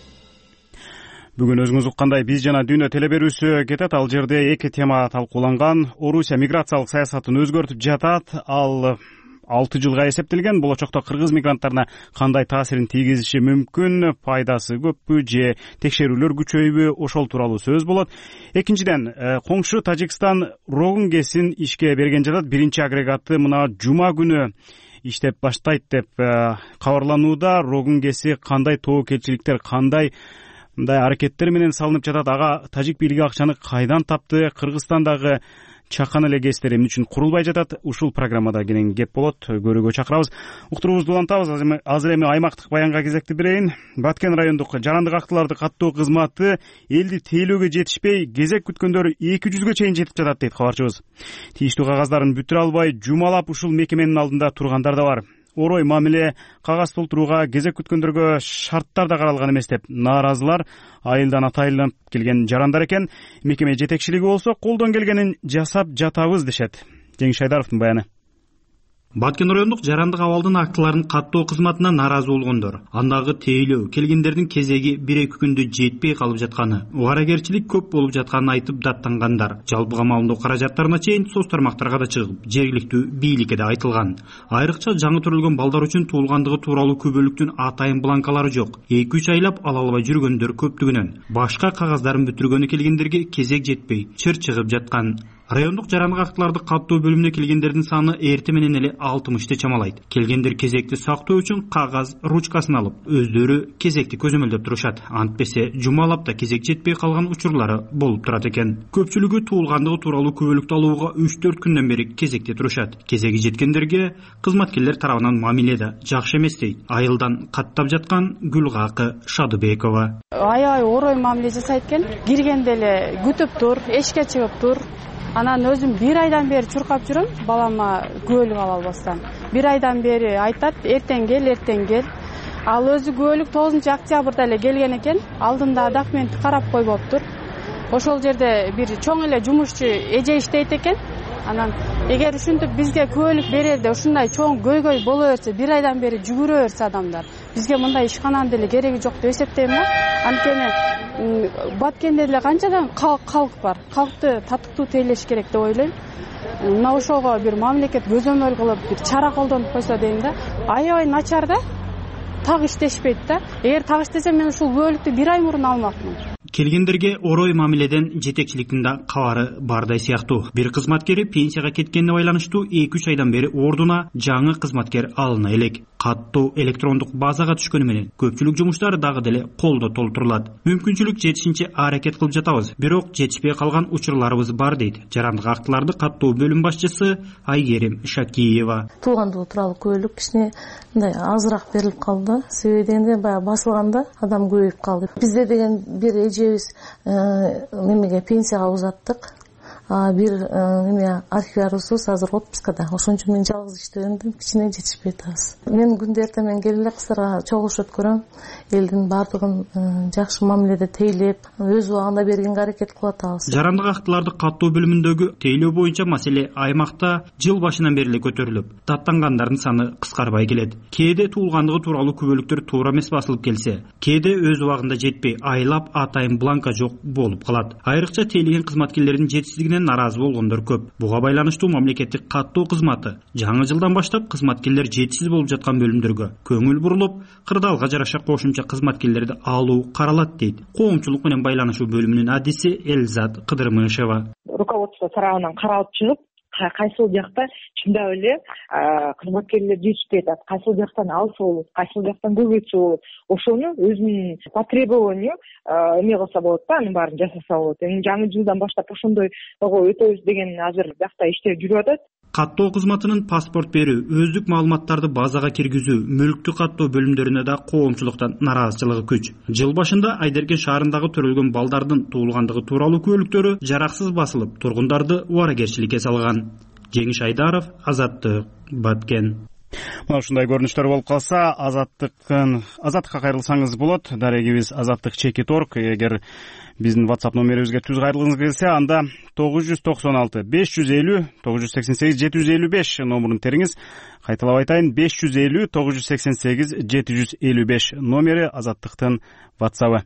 Бүгүн өзүңүз уккандай биз жана дүйнө телеберүүсү кетет. Ал жерде эки тема талкууланган. Орусия миграциялык саясатын өзгөртүп жатат. Ал алты жылга эсептелген. Болочокто кыргыз мигранттарына кандай таасирин тийгизиши мүмкүн, пайдасы көппү же текшерүүлөр күчөйбү, ошол тууралуу сөз болот. Экинчиден, коңшу Тажикстан Рогун гэсин ишке берген жатат. Биринчи агрегаты мына жума күнү иштеп баштайт деп кабарланууда. Рогун гэси кандай тобокелчиликтер, кандай мындай аракеттер менен салынып жатат, ага тажик бийлиги акчаны кайдан тапты, Кыргызстандагы чакан эле гэстер эмне үчүн курулбай жатат? Ушул программада кенен кеп болот, көрүүгө чакырабыз. Уктуруубузду улантабыз. Азыр эми аймактык баянга кезекти берейин. Баткен райондук жарандык актыларды каттоо кызматы элди тейлөөгө жетишпей, кезек күткөндөр эки жүзгө чейин жетип жатат дейт кабарчыбыз. Тийиштүү кагаздарын бүтүрө албай, жумалап ушул мекеменин алдында тургандар да бар. орой мамиле кагаз толтурууга кезек күткөндөргө шарттар да каралган эмес деп нааразылар. Айылдан атайыланып келген жарандар экен. Мекеме жетекчилиги болсо колдон келгенин жасап жатабыз дешет. Жеңиш Айдаровдун баяны. Баткен райондук жарандык абалдын актыларын каттоо кызматына нааразы болгондор, андагы тейлөө келгендердин кезеги бир-эки күндө жетпей калып жатканы, убарагерчилик көп болуп жатканын айтып даттангандар. Жалпы камалдоо каражаттарына чейин соц тармактарга да чыгып, жергиликтүү бийликке да айтылган. Айрыкча жаңы төрөлгөн балдар үчүн туулгандыгы тууралуу күбөлүктүн атайын бланкалары жок. эки үч айлап ала албай жүргөндөр көптүгүнөн. Башка кагаздарын бүтүргөнү келгендерге кезек жетпей, чыр чыгып жаткан. Райондук жарандык актыларды каттоо бөлүмүнө келгендердин саны эрте менен эле алтымышты чамалайт. Келгендер кезекти сактоо үчүн кагаз ручкасын алып, өздөрү кезекти көзөмөлдөп турушат. Антпесе жумалап да кезек жетпей калган учурлары болуп турат экен. Көпчүлүгү туулгандыгы тууралуу күбөлүктү алууга үч төрт күндөн бери кезекте турушат. Кезеги жеткендерге кызматкерлер тарабынан мамиле да жакшы эмес дейт. Айылдан каттап жаткан Гүлгакы Шадыбекова. Аябай орой мамиле жасайт экен. Киргенде эле күтүп тур, эшикке чыгып тур. Анан өзүм бир айдан бери чуркап жүрөм, балама көөлүк ала албастан. Бир айдан бери айтат, эртең кел, эртең кел. Ал өзү көөлүк тогузунчу октябрда эле келген экен. Алдында документти карап койбоптур. Ошол жерде бир чоң эле жумушчу эже иштейт экен. Анан эгер ушинтип бизге көөлүк берерде ушундай чоң көйгөй боло берсе, бир айдан бери жүгүрө берсе адамдар, бизге мындай ишкананын деле кереги жок деп эсептейм да. Анткени Баткенде деле канчадан калк бар. Калкты татыктуу тейлеш керек деп ойлойм. Мына ошого бир мамлекет көзөмөл кылып, бир чара колдонуп койсо дейм да. Аябай начар да. Так иштешпейт да. Эгер так иштесем, мен ушул көөлүктү бир ай мурун алмакмын. Келгендерге орой мамиледен жетекчиликтин да кабары бардай сыяктуу. Бир кызматкери пенсияга кеткенине байланыштуу эки үч айдан бери ордуна жаңы кызматкер алына элек. Каттуу электрондук базага түшкөнү менен көпчүлүк жумуштар дагы деле колдо толтурулат. Мүмкүнчүлүк жетишинче аракет кылып жатабыз, бирок жетишпей калган учурларыбыз бар дейт жарандык актыларды каттоо бөлүм башчысы Айгерим Шакиева. Туулгандыгы тууралуу көөлүк кичине мындай азыраак берилип калды. Себеби дегенде баягы басылганда адам көбөйүп калды. Бизде деген бир эжебиз немеге пенсияга узаттык. Бир неме архиварыбыз азыр отпускада. Ошон үчүн мен жалгыз иштебем, кичине жетишпей атабыз. Мен күндө эртең менен келип эле кыздарга чогулуш өткөрөм. Элдин баардыгын жакшы мамиледе тейлеп, өз убагында бергенге аракет кылып атабыз. Жарандык актыларды каттоо бөлүмүндөгү тейлөө боюнча маселе аймакта жыл башынан бери эле көтөрүлүп, даттангандардын саны кыскарбай келет. Кээде туулгандыгы тууралуу күбөлүктөр туура эмес басылып келсе, кээде өз убагында жетпей, айлап атайын бланка жок болуп калат. Айрыкча тейлеген кызматкерлердин жетишсиздигинен наразы болгондор көп. Буга байланыштуу мамлекеттик каттоо кызматы жаңы жылдан баштап кызматкерлер жетишсиз болуп жаткан бөлүмдөргө көңүл бурулуп, кырдаалга жараша кошумча кызматкерлерди алуу каралат дейт. Коомчулук менен байланышуу бөлүмүнүн адиси Элзат Кыдырмышева. Руководство тарабынан каралып чыгып, кайсыл жакта чындап эле кызматкерлер жетишпей атат, кайсыл жактан алса болот, кайсыл жактан көбөйтсө болот, ошону өзүнүн потребованию эме кылса болот да, анын баарын жасаса болот. Эми жаңы жылдан баштап ошондой өтөбүз деген азыр жакта иштер жүрүп атат. Каттоо кызматынын паспорт берүү, өздүк маалыматтарды базага киргизүү, мүлктү каттоо бөлүмдөрүнө да коомчулуктан нараазычылыгы күч. Жыл башында Айдерген шаарындагы төрөлгөн балдардын туулгандыгы тууралуу көөлүктөрү жараксыз басылып, тургундарды убарагерчиликке салган. Жеңиш Айдаров, Азаттык, Баткен. Мына ушундай көрүнүштөр болуп калса, Азаттыктын Азаттыкка кайрылсаңыз болот. Дарегибиз Азаттык чекит орг. Эгер биздин WhatsApp номерибизге түз кайрылгыңыз келсе, анда тогуз жүз токсон алты беш жүз элүү тогуз жүз сексен сегиз жети жүз элүү беш номерун териңиз. Кайталап айтайын, беш жүз элүү тогуз жүз сексен сегиз жети жүз элүү беш номери Азаттыктын WhatsApp-ы.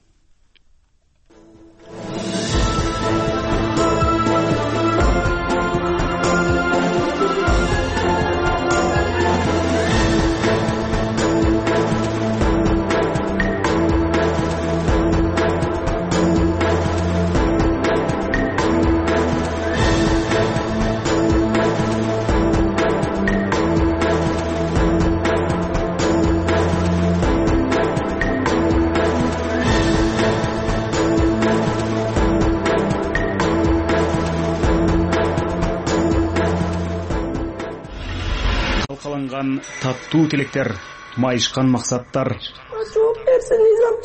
Таттуу тилектер, майышкан максаттар. Жооп берсин,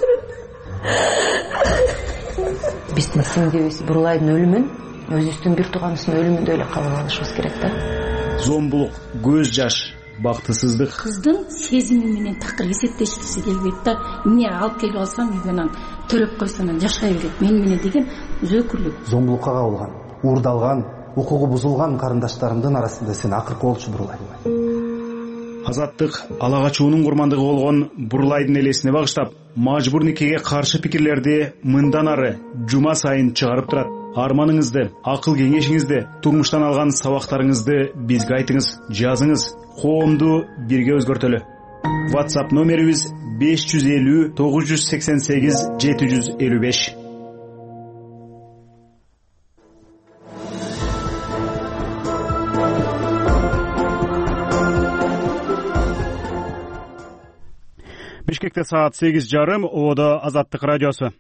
биздин сиңдибиз Бурлайдын өлүмүн өзүбүздүн бир тууганыбыздын өлүмүндөй эле кабыл алышыбыз керек да. Зомбулук, көз жаш, бактысыздык. Кыздын сезими менен такыр эсептешкиси келбейт да. Эмне алып келип алсам үйгө анан төрөп койсо анан жашай берет. Мен менен деген өзөкүрлүк. Зомбулукка кабылган, уурдалган, укугу бузулган карындаштарымдын арасында сен акыркы болчу Бурлай. Азаттык ала качуунун курмандыгы болгон Бурлайдын элесине багыштап, мажбур никеге каршы пикирлерди мындан ары жума сайын чыгарып турат. Арманыңызды, акыл кеңешиңизди, турмуштан алган сабактарыңызды бизге айтыңыз, жазыңыз, коомду бирге өзгөртөлү. WhatsApp номерибиз беш жүз элүү тогуз жүз сексен сегиз жети жүз элүү беш. Бишкекте саат сегиз жарым, Ободо Азаттык радиосу.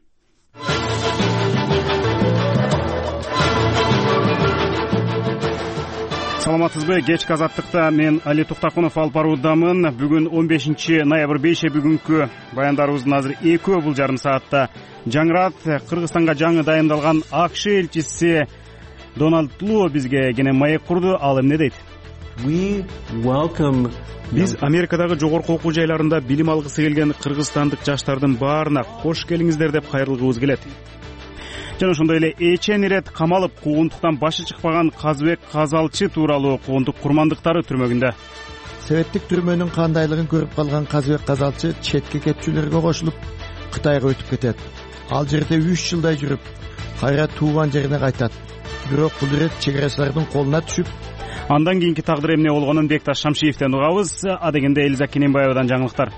Саламатсызбы? Кечки Азаттыкта мен Али Туктакунов алып баруудамын. Бүгүн он бешинчи ноябрь бейше бүгүнкү баяндарыбыздын азыр экөө бул жарым саатта жаңырат. Кыргызстанга жаңы дайындалган АКШ элчиси Дональд Лу бизге кене маек курду. Ал эмне дейт? We welcome Биз Америкадагы жогорку окуу жайларында билим алгысы келген кыргызстандык жаштардын баарына кош келиңиздер деп кайрылгыбыз келет. Жана ошондой эле эчен ирет камалып куугунтуктан башы чыкпаган Казыбек Казалчы тууралуу куугунтук курмандыктары түрмөгүндө. Советтик түрмөнүн кандайлыгын көрүп калган Казыбек Казалчы четке кетчүлөргө кошулуп Кытайга өтүп кетет. Ал жерде үч жылдай жүрүп, кайра тууган жерине кайтат. Бирок бул ирет чегерачылардын колуна түшүп, андан кийинки тагдыр эмне болгонун Бекташ Шамшиевден угабыз. Адегенде Элиза Кененбаевадан жаңылыктар.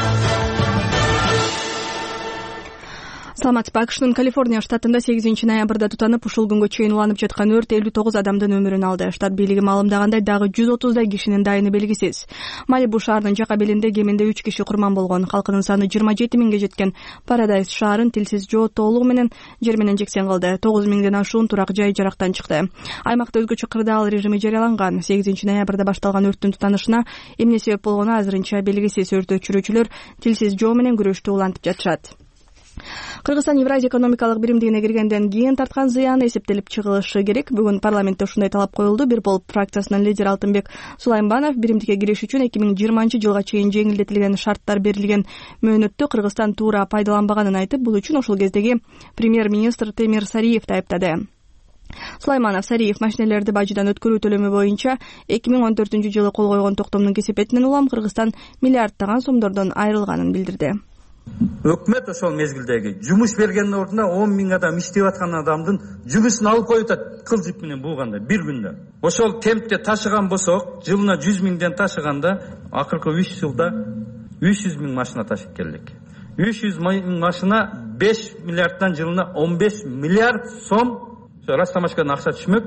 Саламатсызбы? АКШнын Калифорния штатында сегизинчи ноябрда тутанып, ушул күнгө чейин уланып жаткан өрт элүү тогуз адамдын өмүрүн алды. Штат бийлиги маалымдагандай, дагы жүз отуздай кишинин дайыны белгисиз. Малибу шаарынын жака белинде кеминде үч киши курман болгон. Калкынын саны жыйырма жети миңге жеткен Парадайз шаарын тилсиз жоо толугу менен жер менен жексен кылды. тогуз миңден ашуун турак жай жарактан чыкты. Аймакта өзгөчө кырдаал режими жарыяланган. сегизинчи ноябрда башталган өрттүн тутанышына эмне себеп болгону азырынча белгисиз. Өрттү өчүрүүчүлөр тилсиз жоо менен күрөштү улантып жатышат. Кыргызстан Евразия экономикалык биримдигине киргенден кийин тарткан зыяны эсептелип чыгылышы керек. Бүгүн парламентте ушундай талап коюлду. Бир болуп фракциясынын лидери Алтынбек Сулаймбанов биримдикке кириш үчүн эки миң жыйырманчы жылга чейин жеңилдетилген шарттар берилген мөөнөттү Кыргызстан туура пайдаланбаганын айтып, бул үчүн ошол кездеги премьер-министр Темир Сариевди айыптады. Сулайманов Сариев машинелерди бажыдан өткөрүү төлөмү боюнча эки миң он төртүнчү жылы кол койгон токтомдун кесепетинен улам Кыргызстан миллиарддаган сомдордон айрылганын билдирди. Өкмөт ошол мезгилдеги жумуш бергендин ордуна он миң адам иштеп аткан адамдын жумушун алып коюп атат кыл жип менен булганда бир күндө. Ошол темпте ташыган болсок, жылына жүз миңден ташыганда акыркы үч жылда үч жүз миң машина ташып келдик. үч жүз миң машина беш миллиарддан жылына он беш миллиард сом растамашкадан акча түшмөк.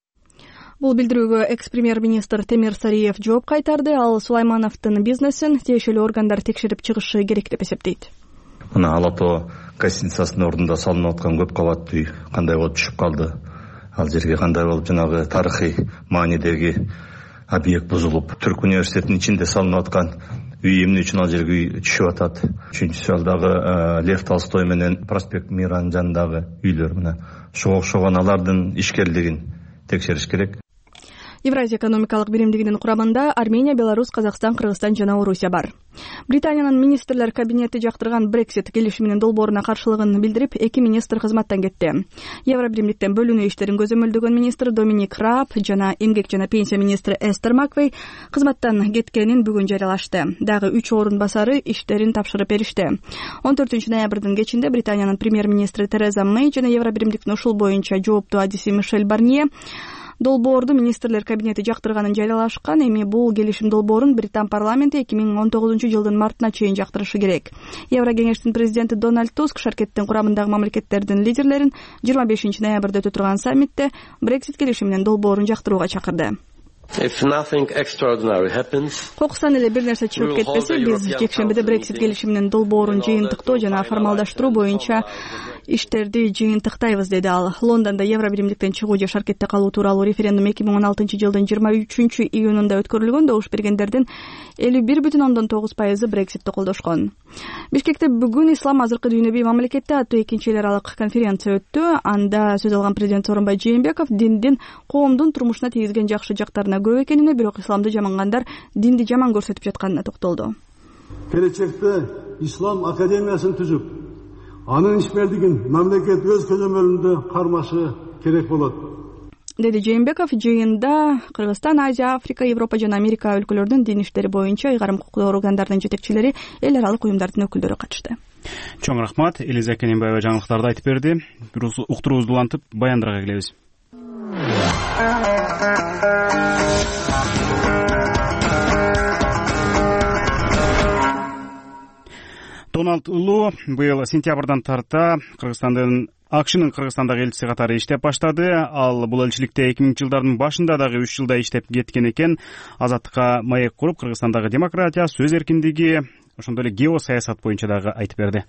Бул билдирүүгө экс-премьер-министр Темир Сариев жооп кайтарды. Ал Сулаймановдун бизнесин тиешелүү органдар текшерип чыгышы керек деп эсептейт. Мына Ала Тоо гостиницасынын ордунда салынып аткан көп кабаттуу үй кандай болуп түшүп калды? Ал жерге кандай болуп жанагы тарыхый маанидеги объект бузулуп, Түрк университетинин ичинде салынып аткан үй эмне үчүн ал жерге үй түшүп атат? Үчүнчүсү ал дагы Лев Толстой менен Проспект Миранын жанындагы үйлөр. Мына ошого окшогон алардын ишкерлигин текшериш керек. Евразия экономикалык биримдигинин курамында Армения, Беларусь, Казакстан, Кыргызстан жана Орусия бар. Британиянын министрлер кабинети жактырган Брексит келишиминин долбооруна каршылыгын билдирип, эки министр кызматтан кетти. Евро биримдиктен бөлүнүү иштерин көзөмөлдөгөн министр Доминик Раб жана эмгек жана пенсия министри Эстер Маквей кызматтан кеткенин бүгүн жарыялашты. Дагы үч орун басары иштерин тапшырып беришти. он төртүнчү ноябрдын кечинде Британиянын премьер-министри Тереза Мэй жана Евро биримдиктин ушул боюнча жооптуу адиси Мишель Барнье долбоорду министрлер кабинети жактырганын жарыялашкан. Эми бул келишим долбоорун Британ парламенти эки миң он тогузунчу жылдын мартына чейин жактырышы керек. Евро кеңештин президенти Дональд Туск шаркеттин курамындагы мамлекеттердин лидерлерин жыйырма бешинчи ноябрда өтө турган саммитте Брексит келишиминин долбоорун жактырууга чакырды. Кокустан эле бир нерсе чыгып кетпесе, биз жекшембиде Брексит келишиминин долбоорун жыйынтыктоо жана формалдаштыруу боюнча иштерди жыйынтыктайбыз, деди ал. Лондондо Евро биримдиктен чыгуу же шаркетте калуу тууралуу референдум эки миң он алтынчы жылдын жыйырма үчүнчү июнунда өткөрүлгөн. Добуш бергендердин элүү бир бүтүн ондон тогуз пайызы Брекситти колдошкон. Бишкекте бүгүн ислам азыркы дүйнөбүй мамлекетте аттуу экинчи эл аралык конференция өттү. Анда сөз алган президент Сооронбай Жээнбеков диндин коомдун турмушуна тийгизген жакшы жактарына көп экенине, бирок исламды жамангандар динди жаман көрсөтүп жатканына токтолду. Келечекте ислам академиясын түзүп, анын ишмердигин мамлекет өз көзөмөлүндө кармашы керек болот, деди Жээнбеков. Жыйында Кыргызстан, Азия, Африка, Европа жана Америка өлкөлөрүнүн дин иштери боюнча ыйгарым укуктуу органдардын жетекчилери, эл аралык уюмдардын өкүлдөрү катышты. Чоң рахмат. Элиза Кененбаева жаңылыктарды айтып берди. Бир уктуруубузду улантып, баяндарга келебиз. Дональд Улуу быйыл сентябрдан тарта Кыргызстандын АКШнын Кыргызстандагы элчиси катары иштеп баштады. Ал бул элчиликте эки миңинчи жылдардын башында дагы үч жылда иштеп кеткен экен. Азаттыкка маек куруп, Кыргызстандагы демократия, сөз эркиндиги, ошондой эле геосаясат боюнча дагы айтып берди.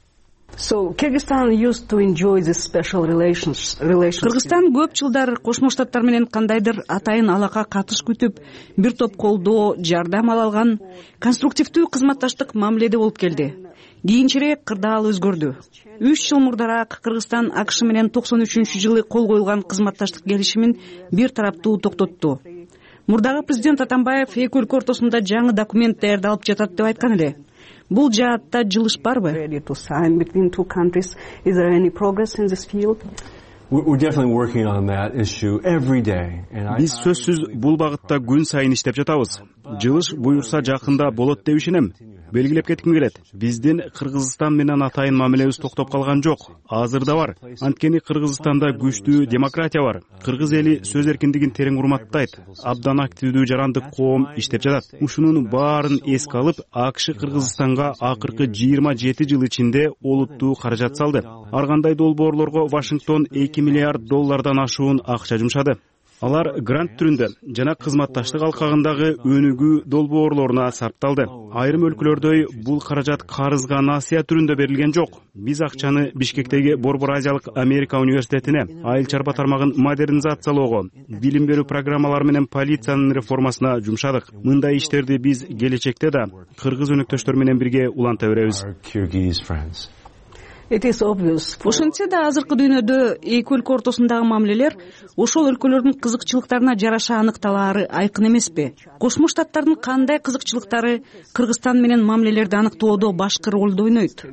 Кыргызстан көп жылдар Кошмо Штаттар менен кандайдыр атайын алака катыш күтүп, бир топ колдоо, жардам ала алган, конструктивдүү кызматташтык мамиледе болуп келди. Кийинчерээк кырдаал өзгөрдү. Үч жыл мурдараак Кыргызстан АКШ менен токсон үчүнчү жылы кол коюлган кызматташтык келишимин бир тараптуу токтотту. Мурдагы президент Атамбаев эки өлкө ортосунда жаңы документ даярдалып жатат деп айткан эле. Бул жаатта жылыш барбы? Биз сөзсүз бул багытта күн сайын иштеп жатабыз. Жылыш буюрса жакында болот деп ишенем. Белгилеп кетким келет. Биздин Кыргызстан менен атайын мамилебиз токтоп калган жок. Азыр да бар. Анткени Кыргызстанда күчтүү демократия бар. Кыргыз эли сөз эркиндигин терең урматтайт. Абдан активдүү жарандык коом иштеп жатат. Ушунун баарын эске алып, АКШ Кыргызстанга акыркы жыйырма жети жыл ичинде олуттуу каражат салды. Ар кандай долбоорлорго Вашингтон эки миллиард доллардан ашуун акча жумшады. Алар грант түрүндө жана кызматташтык алкагындагы өнүгүү долбоорлоруна сарпталды. Айрым өлкөлөрдөй бул каражат карызга насыя түрүндө берилген жок. Биз акчаны Бишкектеги Борбор Азиялык Америка университетине, айыл чарба тармагын модернизациялоого, билим берүү программалары менен полициянын реформасына жумшадык. Мындай иштерди биз келечекте да кыргыз өнөктөштөр менен бирге уланта беребиз. Ошентсе да азыркы дүйнөдө эки өлкө ортосундагы мамилелер ошол өлкөлөрдүн кызыкчылыктарына жараша аныкталаары айкын эмеспи? Кошмо Штаттардын кандай кызыкчылыктары Кыргызстан менен мамилелерди аныктоодо башкы ролду ойнойт?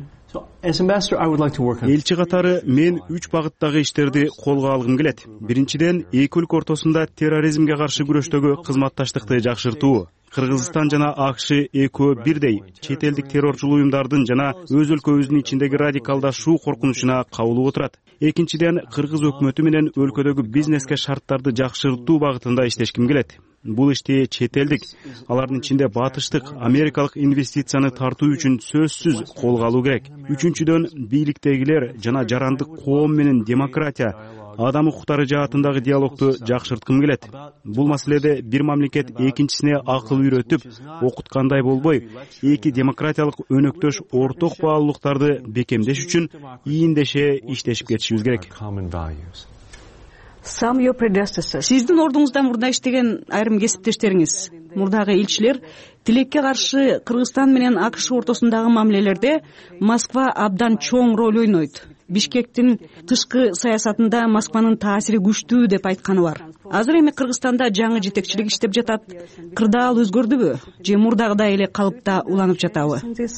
Элчи катары мен үч багыттагы иштерди колго алгым келет. Биринчиден, эки өлкө ортосунда терроризмге каршы күрөштөгү кызматташтыкты жакшыртуу. Кыргызстан жана АКШ экөө бирдей чет элдик террорчул уюмдардын жана өз өлкөбүздүн ичиндеги радикалдашуу коркунучуна кабылып отурат. Экинчиден, кыргыз өкмөтү менен өлкөдөгү бизнеске шарттарды жакшыртуу багытында иштешким келет. Бул ишти чет элдик, алардын ичинде батыштык, америкалык инвестицияны тартуу үчүн сөзсүз колго алуу керек. Үчүнчүдөн, бийликтегилер жана жарандык коом менен демократия, адам укуктары жаатындагы диалогду жакшырткым келет. Бул маселеде бир мамлекет экинчисине акыл үйрөтүп, окуткандай болбой, эки демократиялык өнөктөш орток баалуулуктарды бекемдеш үчүн ийиндеше иштешип кетишибиз керек. Сиздин ордуңузда мурда иштеген айрым кесиптештериңиз, мурдагы элчилер тилекке каршы Кыргызстан менен АКШ ортосундагы мамилелерде Москва абдан чоң роль ойнойт. Бишкектин тышкы саясатында Москванын таасири күчтүү деп айтканы бар. Азыр эми Кыргызстанда жаңы жетекчилик иштеп жатат. Кырдаал өзгөрдүбү? Же мурдагыдай эле калыпта уланып жатабы?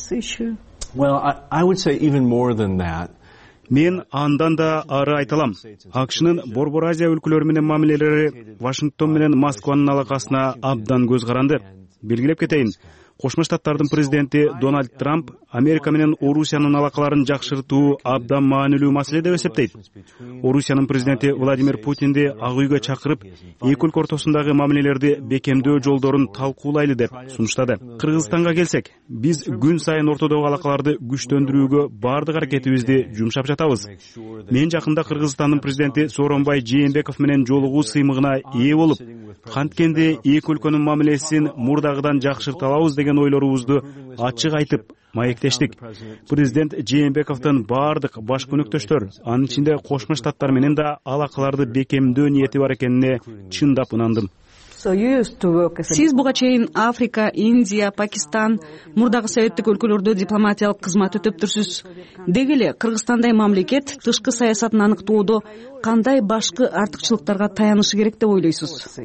Мен андан да ары айталам. АКШнын Борбор Азия өлкөлөрү менен мамилелери Вашингтон менен Москванын алакасына абдан көз каранды. Белгилеп кетейин. Кошмо Штаттардын президенти Дональд Трамп Америка менен Орусиянын алакаларын жакшыртуу абдан маанилүү маселе деп эсептейт. Орусиянын президенти Владимир Путинди Ак үйгө чакырып, эки өлкө ортосундагы мамилелерди бекемдөө жолдорун талкуулайлы деп сунуштады. Кыргызстанга келсек, биз күн сайын ортодогу алакаларды күчтөндүрүүгө бардык аракетибизди жумшап жатабыз. Мен жакында Кыргызстандын президенти Сооронбай Жээнбеков менен жолугуу сыймыгына ээ болуп, канткенде эки өлкөнүн мамилесин мурдагыдан жакшырта алабыз деген ойлорубузду ачык айтып маектештик. Президент Жээнбековдун бардык башкы өнөктөштөр, анын ичинде Кошмо Штаттар менен да алакаларды бекемдөө ниети бар экенине чындап ынандым. сиз буга чейин Африка, Индия, Пакистан, мурдагы советтик өлкөлөрдө дипломатиялык кызмат өтөптүрсүз. деги эле Кыргызстандай мамлекет тышкы саясатын аныктоодо кандай башкы артыкчылыктарга таянышы керек деп ойлойсуз?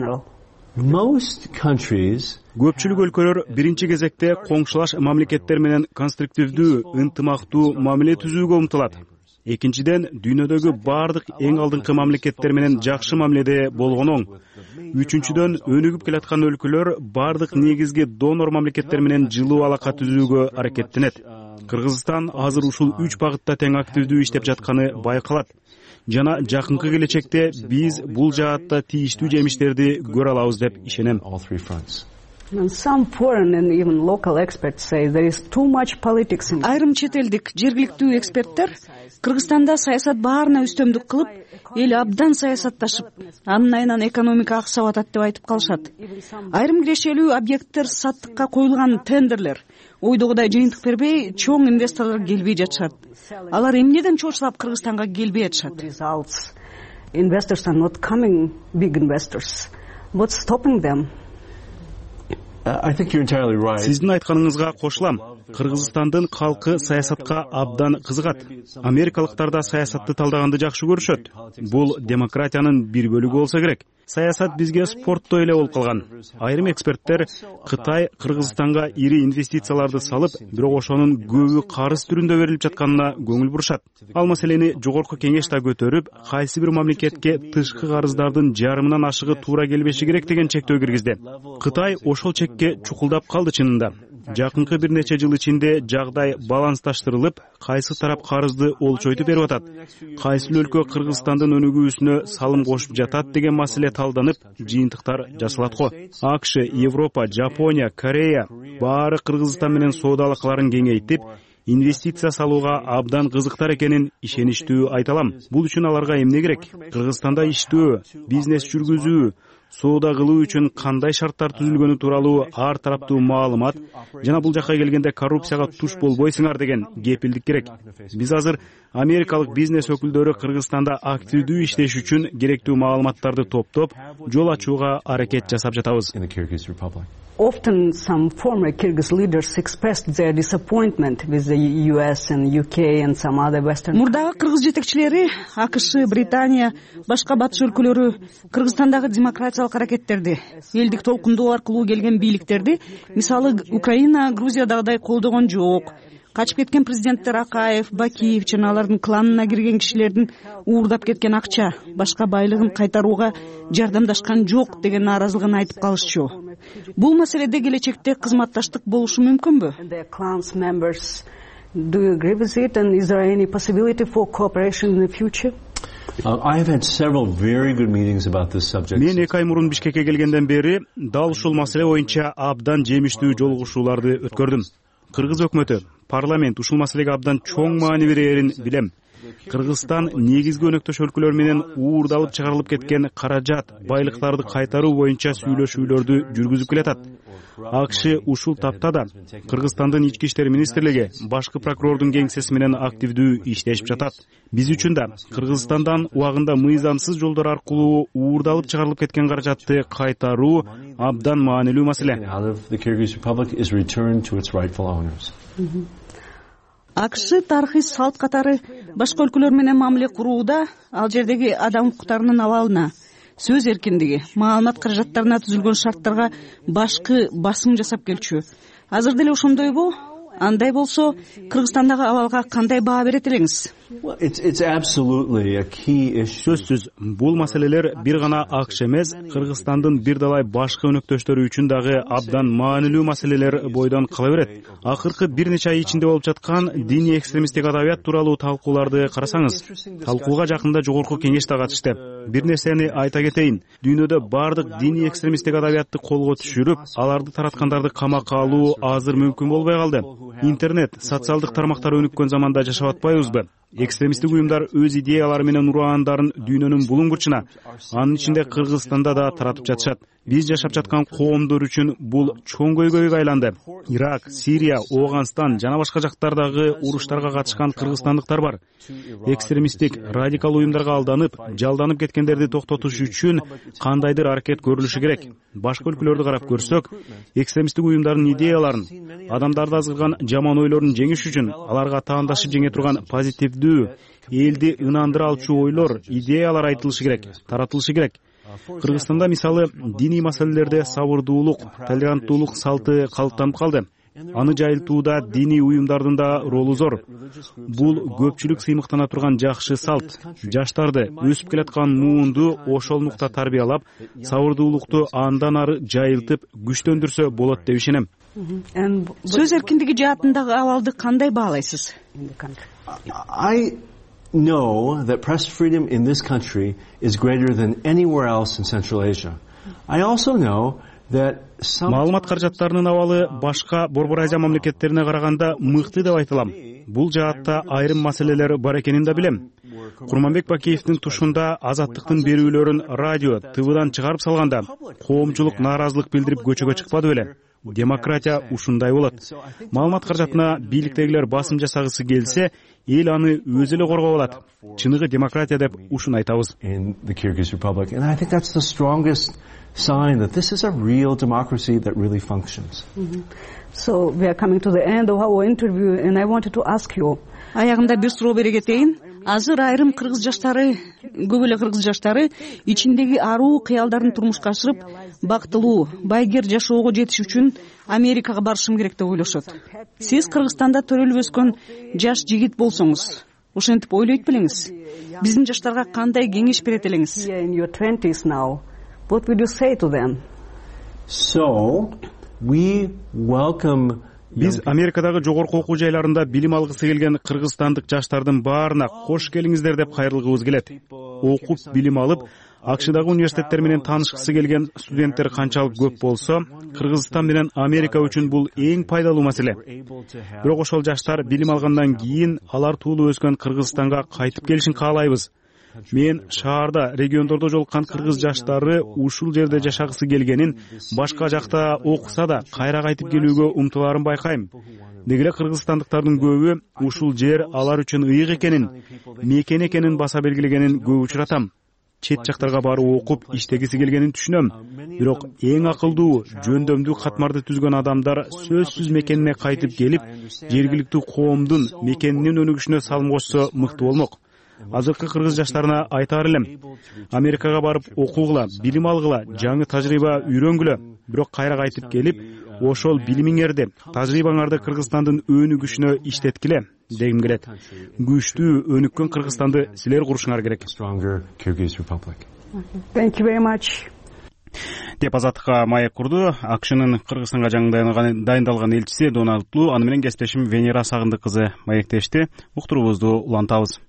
Көпчүлүк өлкөлөр биринчи кезекте коңшулаш мамлекеттер менен конструктивдүү, ынтымактуу мамиле түзүүгө умтулат. Экинчиден, дүйнөдөгү бардык эң алдыңкы мамлекеттер менен жакшы мамиледе болгон оң. Үчүнчүдөн, өнүгүп келаткан өлкөлөр бардык негизги донор мамлекеттер менен жылуу алака түзүүгө аракеттенет. Кыргызстан азыр ушул үч багытта тең активдүү иштеп жатканы байкалат. Жана жакынкы келечекте биз бул жаатта тийиштүү жемиштерди көрө алабыз деп ишенем. Айрым чет элдик жергиликтүү эксперттер Кыргызстанда саясат баарына үстөмдүк кылып, эл абдан саясатташып, анын айынан экономика аксап атат деп айтып калышат. Айрым кирешелүү объекттер саттыкка коюлган тендерлер ойдогудай жыйынтык бербей, чоң инвесторлор келбей жатышат. Алар эмнеден чоочулап Кыргызстанга келбей атышат? Сиздин айтканыңызга кошулам. Кыргызстандын калкы саясатка абдан кызыгат. Америкалыктар да саясатты талдаганды жакшы көрүшөт. Бул демократиянын бир бөлүгү болсо керек. Саясат бизге спорттой эле болуп калган. Айрым эксперттер Кытай Кыргызстанга ири инвестицияларды салып, бирок ошонун көбү карыз түрүндө берилип жатканына көңүл бурушат. Ал маселени жогорку кеңеш да көтөрүп, кайсы бир мамлекетке тышкы карыздардын жарымынан ашыгы туура келбеши керек деген чектөө киргизди. Кытай ошол чекке чукулдап калды чынында. Жакынкы бир нече жыл ичинде жагдай балансташтырылып, кайсы тарап карызды олчойтуп берип атат, кайсы өлкө Кыргызстандын өнүгүүсүнө салым кошуп жатат деген маселе талданып, жыйынтыктар жасалат го. АКШ, Европа, Жапония, Корея баары Кыргызстан менен соода алакаларын кеңейтип, инвестиция салууга абдан кызыктар экенин ишеничтүү айта алам. Бул үчүн аларга эмне керек? Кыргызстанда иштөө, бизнес жүргүзүү, соода кылуу үчүн кандай шарттар түзүлгөнү тууралуу ар тараптуу маалымат жана бул жакка келгенде коррупцияга туш болбойсуңар деген кепилдик керек. Биз азыр америкалык бизнес өкүлдөрү Кыргызстанда активдүү иштеш үчүн керектүү маалыматтарды топтоп, жол ачууга аракет жасап жатабыз. Often some former Kyrgyz leaders expressed their disappointment with the U S and U K and some other Western. Мурдагы кыргыз жетекчилери АКШ, Британия, башка батыш өлкөлөрү Кыргызстандагы демократиялык аракеттерди, элдик толкундоо аркылуу келген бийликтерди, мисалы Украина, Грузиядагыдай колдогон жок. Качып кеткен президенттер Акаев, Бакиев жана алардын кланына кирген кишилердин уурдап кеткен акча, башка байлыгын кайтарууга жардамдашкан жок деген нааразылыгын айтып калышчу. Бул маселеде келечекте кызматташтык болушу мүмкүнбү? Do you agree with it, and is there any possibility for cooperation in the future? I have had several very good meetings about this subject. Мен эки ай мурун Бишкекке келгенден бери дал ушул маселе боюнча абдан жемиштүү жолугушууларды өткөрдүм. Кыргыз өкмөтү, парламент ушул маселеге абдан чоң маани берерин билем. Кыргызстан негизги өнөктөш өлкөлөр менен уурдалып чыгарылып кеткен каражат, байлыктарды кайтаруу боюнча сүйлөшүүлөрдү жүргүзүп келатат. АКШ ушул тапта да Кыргызстандын ички иштер министрлиги башкы прокурордун кеңсеси менен активдүү иштешип жатат. Биз үчүн да Кыргызстандан убагында мыйзамсыз жолдор аркылуу уурдалып чыгарылып кеткен каражатты кайтаруу абдан маанилүү маселе. АКШ тарыхый салт катары башка өлкөлөр менен мамиле курууда ал жердеги адам укуктарынын абалына, сөз эркиндиги, маалымат каражаттарына түзүлгөн шарттарга башкы басым жасап келчү. Азыр деле ошондойбу? Андай болсо, Кыргызстандагы абалга кандай баа берет элеңиз? Сөзсүз, бул маселелер бир гана АКШ эмес, Кыргызстандын бир далай башкы өнөктөштөрү үчүн дагы абдан маанилүү маселелер бойдон кала берет. Акыркы бир нече ай ичинде болуп жаткан диний экстремисттик адабият тууралуу талкууларды карасаңыз, талкууга жакында жогорку кеңеш да катышты. Бир нерсени айта кетейин. Дүйнөдө бардык диний экстремисттик адабиятты колго түшүрүп, аларды тараткандарды камакка алуу азыр мүмкүн болбой калды. Интернет, социалдык тармактар өнүккөн заманда жашап атпайбызбы? Экстремисттик уюмдар өз идеялары менен ураандарын дүйнөнүн булуң бурчуна, анын ичинде Кыргызстанда да таратып жатышат. биз жашап жаткан коомдор үчүн бул чоң көйгөйгө айланды. Ирак, Сирия, Ооганстан жана башка жактардагы уруштарга катышкан кыргызстандыктар бар. Экстремисттик радикал уюмдарга алданып, жалданып кеткендерди токтотуш үчүн кандайдыр аракет көрүлүшү керек. Башка өлкөлөрдү карап көрсөк, экстремисттик уюмдардын идеяларын, адамдарды азгырган жаман ойлорун жеңиш үчүн аларга таандашып жеңе турган позитивдүү, элди ынандыра алчу ойлор, идеялар айтылышы керек, таратылышы керек. Кыргызстанда мисалы диний маселелерде сабырдуулук, толеранттуулук салты калыптанып калды. Аны жайылтууда диний уюмдардын да ролу зор. Бул көпчүлүк сыймыктана турган жакшы салт. Жаштарды өсүп келаткан муунду ошол нукта тарбиялап, сабырдуулукту андан ары жайылтып, күчтөндүрсө болот деп ишенем. Сөз эркиндиги жаатындагы абалды кандай баалайсыз? I know that press freedom in this country is greater than anywhere else in Central Asia. I also know that маалымат каражаттарынын абалы башка Борбор Азия мамлекеттерине караганда мыкты деп айтылам. Бул жаатта айрым маселелер бар экенин да билем. Курманбек Бакиевдин тушунда азаттыктын берүүлөрүн радио, Т Вдан чыгарып салганда коомчулук нааразылык билдирип көчөгө чыкпады беле? Демократия ушундай болот. Маалымат каражатына бийликтегилер басым жасагысы келсе, эл аны өзү эле коргоп алат. Чыныгы демократия деп ушуну айтабыз. Sign that this is a real democracy that really functions. Mm-hmm. So we are coming to the end of our interview, and I wanted to ask you. Аягында бир суроо бере кетейин. Азыр айрым кыргыз жаштары, көп эле кыргыз жаштары ичиндеги аруу кыялдарын турмушка ашырып, бактылуу, байгер жашоого жетиш үчүн Америкага барышым керек деп ойлошот. Сиз Кыргызстанда төрөлүп өскөн жаш жигит болсоңуз, ошентип ойлойт белеңиз. Биздин жаштарга кандай кеңеш берет элеңиз? In your twenties now. What would you say to them? So, we welcome Биз Америкадагы жогорку окуу жайларында билим алгысы келген кыргызстандык жаштардын баарына кош келиңиздер деп кайрылгыбыз келет. Окуп, билим алып, АКШдагы университеттер менен таанышкысы келген студенттер канчалык көп болсо, Кыргызстан менен Америка үчүн бул эң пайдалуу маселе. Бирок ошол жаштар билим алгандан кийин алар туулуп өскөн Кыргызстанга кайтып келишин каалайбыз. Мен шаарда, региондордо жолуккан кыргыз жаштары ушул жерде жашагысы келгенин, башка жакта окуса да кайра кайтып келүүгө умтулаарын байкайм. Дегеле кыргызстандыктардын көбү ушул жер алар үчүн ыйык экенин, мекен экенин баса белгилегенин көп учуратам. Чет жактарга барып окуп, иштегиси келгенин түшүнөм. Бирок эң акылдуу, жөндөмдүү катмарды түзгөн адамдар сөзсүз мекенине кайтып келип, жергиликтүү коомдун мекенинин өнүгүшүнө салым кошсо мыкты болмок. Азыркы кыргыз жаштарына айтаар элем. Америкага барып окугула, билим алгыла, жаңы тажрыйба үйрөнгүлө. Бирок кайра кайтып келип, ошол билимиңерди, тажрыйбаңарды Кыргызстандын өнүгүшүнө иштеткиле дегим келет. Күчтүү, өнүккөн Кыргызстанды силер курушуңар керек. Thank you very much. Деп азаттыкка маек курду АКШнын Кыргызстанга жаңы дайындалган элчиси Дональд Лу, аны менен кесиптешим Венера Сагындык кызы маектешти. Уктуруубузду улантабыз.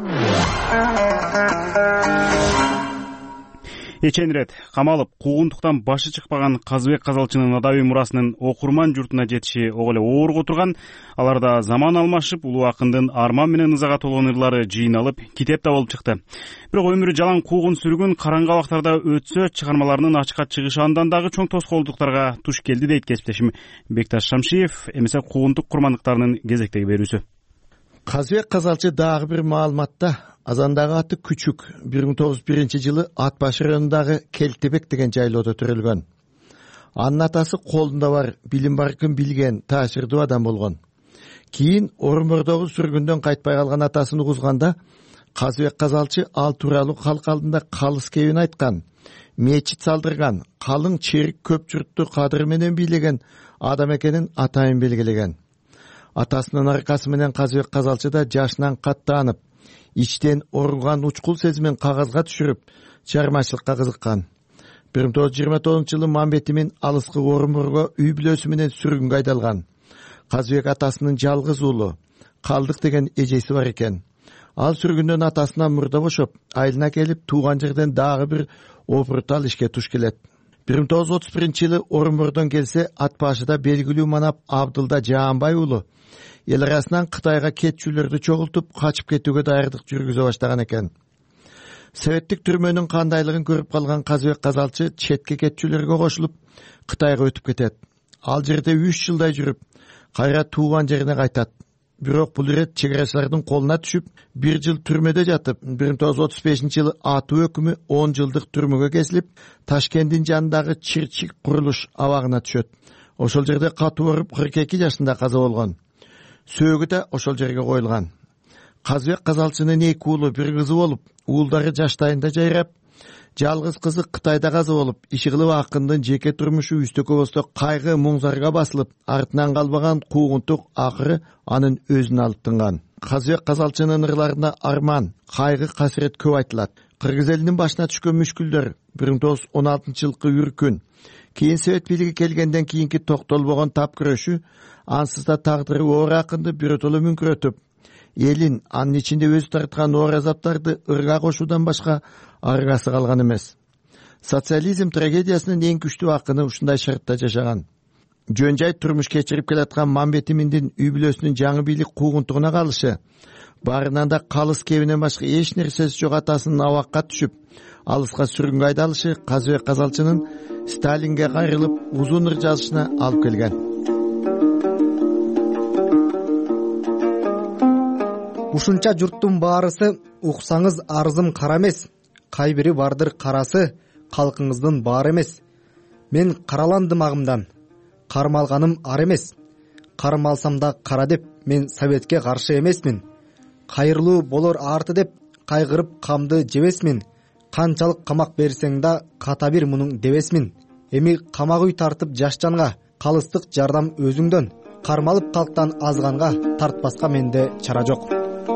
Эченирет камалып, куугунтуктан башы чыкпаган Казыбек Казалчынын адабий мурасынын окурман журтуна жетиши ого эле ооруга турган. Аларда заман алмашып, улуу акындын арман менен ызага толгон ырлары жыйналып, китеп да болуп чыкты. Бирок өмүрү жалаң куугун сүргүн караңгы абактарда өтсө, чыгармаларынын ачыкка чыгышы андан дагы чоң тоскоолдуктарга туш келди дейт кесиптешим Бекташ Шамшиев, эмесе куугунтук курмандыктарынын кезектеги берүүсү. Казыбек Казалчы дагы бир маалыматта Азандагы аты Күчүк бир миң тогуз жүз биринчи жылы Ат Башы районундагы Келтебек деген жайлоодо төрөлгөн. Анын атасы колунда бар, билим баркын билген, таасирдүү адам болгон. Кийин Орунбордогу сүргүндөн кайтпай калган атасын угузганда Казыбек Казалчы ал тууралуу калк алдында калыс кебин айткан, мечит салдырган, калың черик көп журтту кадыры менен бийлеген адам экенин атайын белгилеген. Атасынын аркасы менен Казыбек Казалчы да жашынан каттанып, ичтен оруган учкул сезимен кагазга түшүрүп, чыгармачылыкка кызыккан. бир миң тогуз жүз жыйырма тогузунчу жылы Мамбетимин алыскы Орунборго үй бүлөсү менен сүргүнгө айдалган. Казыбек атасынын жалгыз уулу, Калдык деген эжеси бар экен. Ал сүргүндөн атасынан мурда бошоп, айылына келип, тууган жерден дагы бир обрутал ишке туш келет. бир миң тогуз жүз отуз биринчи жылы Орунбордон келсе, Ат Башыда белгилүү манап Абдылда Жаанбай уулу эл арасынан Кытайга кетчүлөрдү чогултуп, качып кетүүгө даярдык жүргүзө баштаган экен. советтик түрмөнүн кандайлыгын көрүп калган Казыбек Казалчы четке кетчүлөргө кошулуп Кытайга өтүп кетет. Ал жерде үч жылдай жүрүп, кайра тууган жерине кайтат. Бирок бул ирет чек арачылардын колуна түшүп, бир жыл түрмөдө жатып, бир миң тогуз жүз отуз бешинчи жылы атуу өкүмү он жылдык түрмөгө кесилип, Ташкенттин жанындагы Чирчик курулуш абагына түшөт. Ошол жерде катуу ооруп кырк эки жашында каза болгон. Сөөгү да ошол жерге коюлган. Казыбек Казалчынын эки уулу, бир кызы болуп, уулдары жаштайында жайрап, жалгыз кызы Кытайда каза болуп, Ишигилов акындын жеке турмушу үстө-көбөстө кайгы, муңзарга басылып, артынан калбаган куугунтук акыры анын өзүн алып тынган. Казыбек Казалчынын ырларында арман, кайгы, касирет көп айтылат. Кыргыз элинин башына түшкөн мүшкүлдөр, бир миң тогуз жүз он алтынчы жылкы үркүн, кийин совет бийлиги келгенден кийинки токтолбогон тап күрөшү, ансыз да тагдыры оор акынды биротоло мүңкүрөтүп, элин, анын ичинде өзү тарткан оор азаптарды ырга кошуудан башка аргасы калган эмес. Социализм трагедиясынын эң күчтүү акыны ушундай шартта жашаган. Жөн жай турмуш кечирип келаткан Мамбет Иминдин үй бүлөсүнүн жаңы бийлик куугунтугуна калышы, баарынан да калыс кебинен башка эч нерсеси жок атасынын абакка түшүп, алыска сүргүнгө айдалышы Казыбек Казалчынын Сталинге кайрылып узун ыр жазышына алып келген. Ушунча журттун баарысы уксаңыз арызым кара эмес, кайбири бардыр карасы калкыңыздын баары эмес. Мен караландым агымдан, кармалганым ар эмес. Кармалсам да кара деп мен советке каршы эмесмин. Кайрылуу болор арты деп кайгырып камды жебесмин. Канчалык камак берсең да ката бир мунуң дебесмин. Эми камак үй тартып жаш жанга, калыстык жардам өзүңдөн. Кармалып калктан азганга тартпаска менде чара жок.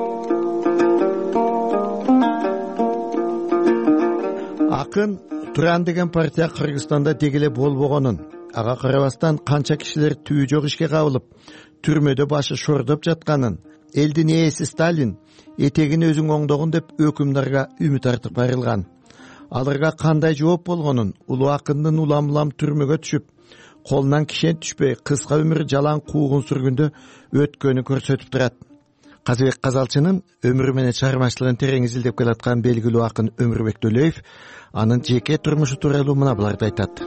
Акын Туран деген партия Кыргызстанда дегеле болбогонун, ага карабастан канча кишилер түү жок ишке кабылып, түрмөдө башы шордоп жатканын, элдин ээси Сталин этегин өзүң оңдогун деп өкүмдарга үмүт артып айрылган. Аларга кандай жооп болгонун, улуу акындын улам-улам түрмөгө түшүп, колунан кишен түшпөй, кыска өмүр жалаң куугун сүргүндө өткөнү көрсөтүп турат. Казыбек Казалчынын өмүрү менен чыгармачылыгын терең изилдеп келаткан белгилүү акын Өмүрбек Төлөев анын жеке турмушу тууралуу мына буларды айтат.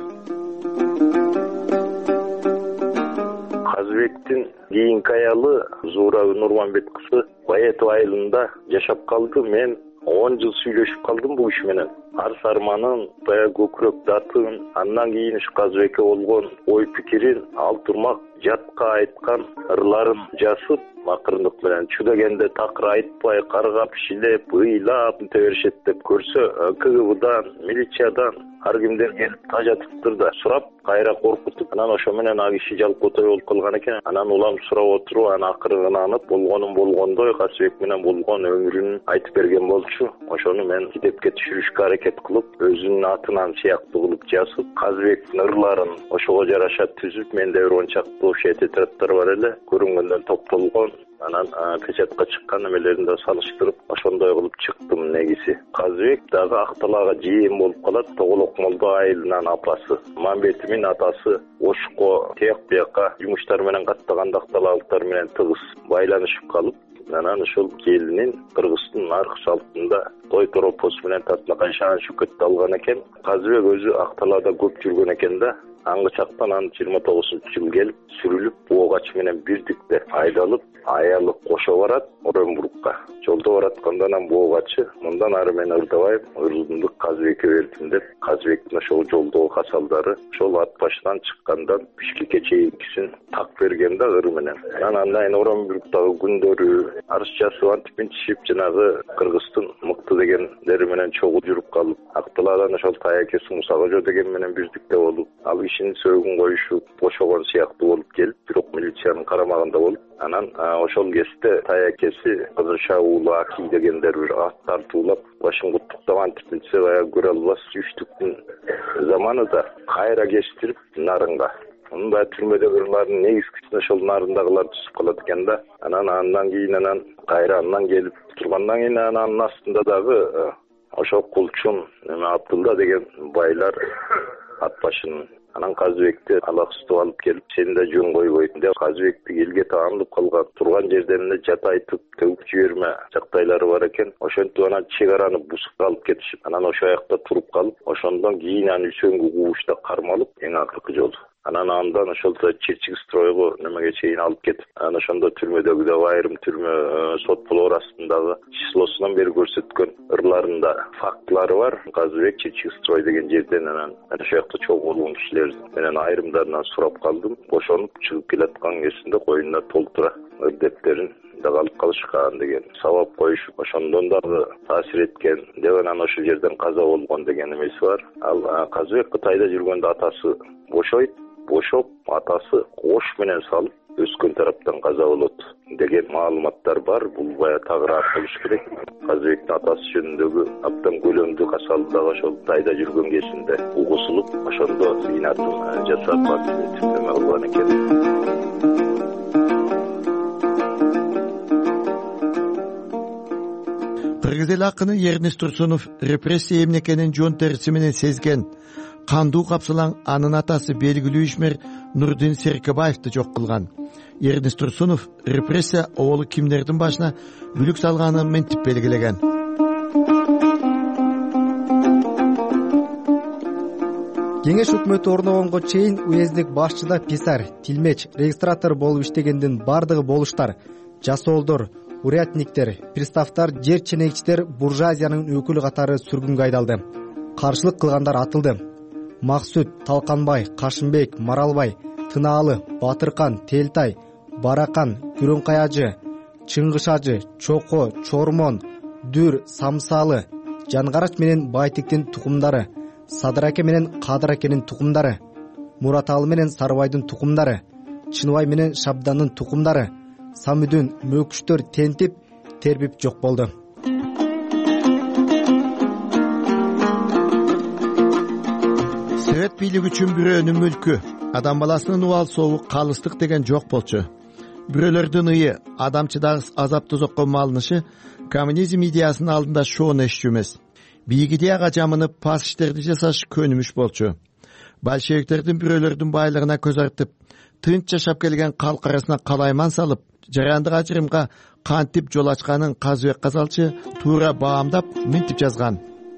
Казыбектин кийинки аялы Зуура Нурманбет кызы Баетов айылында жашап калды. Мен он жыл сүйлөшүп калдым бул иш менен. Арс арманын, баягы көкүрөк датын, андан кийин ушу Казыбекке болгон ой пикирин, ал турмак жатка айткан ырларын жазып, акырындык менен чу дегенде такыр айтпай, каргап, шилеп, ыйлап теберишет деп көрсө, КГБдан, милициядан ар кимдер келип тажатыптыр да, сурап, кайра коркутуп, анан ошо менен а киши жалпотой болуп калган экен. Анан улам сурап отуруп, анан акыры ынанып, болгонун болгондой Казыбек менен болгон өмүрүн айтып берген болчу. Ошону мен китепке түшүрүшкө аракет кылып, өзүнүн атынан сыяктуу кылып жазып, Казыбектин ырларын ошого жараша түзүп, менде бир он чактуу тетрадьтар бар эле, көрүнгөндөн топтолгон. Анан печатка чыккан эмелеринде салыштырып, ошондой кылып чыктым негизи. Казыбек дагы Акталага жээм болуп калат. Тоголок молдо айылынан апасы, Мамбетимин атасы Ошко тияк бияка жумуштар менен каттаган Акталалыктар менен тыгыз байланышып калып, анан ошол келинин Кыргыздын аркы салтында той торопос менен татынакай шаан шүкөттү алган экен. Казыбек өзү Акталада көп жүргөн экен да. Аңгы чактан анын жыйырма тогузунчу жылы келип, сүрүлүп, боогач менен бирдикте айдалып, аялы кошо барат Оренбургка. Жолдо баратканда анан боогачы, мындан ары мен ырдабайм, ырымды Казыбекке бердим деп, Казыбектин ошол жолдогу касалдары, ошол ат башынан чыккандан Бишкекке чейинкисин так берген да ыры менен. Анан андан Оренбургдагы күндөрү арыз жазып, антип мынтишип, жанагы Кыргыздын мыкты дегендери менен чогуу жүрүп калып, Акталадан ошол таякеси Муса Кожо деген менен бирдикте болуп, ал кишинин сөөгүн коюшуп, бошогон сыяктуу болуп келип, бирок милициянын карамагында болуп, анан ошол кезде таякеси Кызырша уулу Аки дегендер бир ат тартуулап, башын куттуктап антип мынтсе, баягы көрө албас үчтүктүн заманында кайра кештирип нарынга. Анын баягы түрмөдөгү ырлардын негизгисин ошол нарындагылар түзүп калат экен да. Анан андан кийин анан кайра андан келип тургандан кийин анын астында дагы ошол Кулчун, Абдулла деген байлар ат башын Анан Казыбекти алаксыздап алып келип, сени да жөн койбойт деп Казыбекти элге таанылып калган, турган жерден эле жата айтып, төгүп жиберме жактайлары бар экен. Ошентип анан чек араны бусуп алып кетишип, анан ошол аякта туруп калып, ошондон кийин аны Үсөнгө куушта кармалып, эң акыркы жолу. Анан андан ошолто Чирчик стройго немеге чейин алып кетип, анан ошондо түрмөдөгү да айрым түрмө сот болор астындагы числосунан бери көрсөткөн ырларында фактылары бар. Казыбек Чирчик строй деген жерден анан ошол жакта чогуу болгон кишилер менен айрымдарынан сурап калдым. Бошонуп чыгып келаткан кезинде коюнуна толтура ырдептерин да калып калышкан деген сабап коюшуп, ошондон дагы таасир эткен деп анан ошол жерден каза болгон деген эмеси бар. Ал Казыбек Кытайда жүргөндө атасы бошойт, бошоп атасы кош менен салып өскөн тараптан каза болот деген маалыматтар бар. Бул бая тагыраак болуш керек. Казыбектин атасы жөнүндөгү абдан көлөмдүү касалы дагы ошол Кытайда жүргөн кезинде угусулуп, ошондо зыйнатын жасап неме кылган экен. Кыргыз эл акыны Эрнест Турсунов репрессия эмне экенин жон териси менен сезген, кандуу капсалаң анын атасы белгилүү ишмер Нурдин Серкебаевди жок кылган. Эрнест Турсунов репрессия оболу кимдердин башына бүлүк салганын мынтип белгилеген. Кеңеш өкмөтү орногонго чейин уездик башчыда писарь, тилмеч, регистратор болуп иштегендин бардыгы болуштар, жасоолдор, урядниктер, приставтар, жер ченекчилер буржуазиянын өкүлү катары сүргүнгө айдалды. Каршылык кылгандар атылды. Максут, Талканбай, Кашымбек, Маралбай, Тынаалы, Батыркан, Телтай, Баракан, Күрөңкаяжы, Чыңгышажы, Чоко, Чормон, Дүр, Самсалы, Жангарач менен Байтиктин тукумдары, Садыраке менен Кадыракенин тукумдары, Мураталы менен Сарыбайдын тукумдары, Чыныбай менен Шабдандын тукумдары, Самүдүн мөкүчтөр тентип, тербип жок болду. Совет бийлиги үчүн бирөөнүн мүлкү, адам баласынын убал сообу калыстык деген жок болчу. Бирөөлөрдүн ые, адамчыдагы азап тозокко малынышы коммунизм идеясынын алдында шоон эшчү эмес. Бийик идеяга жамынып пас иштерди жасаш көнүмүш болчу. Большевиктердин бирөөлөрдүн байлыгына көз артып, тынч жашап келген калк арасына калайман салып, жарандык ажырымга кантип жол ачканын Казыбек Казалчы туура баамдап мынтип жазган.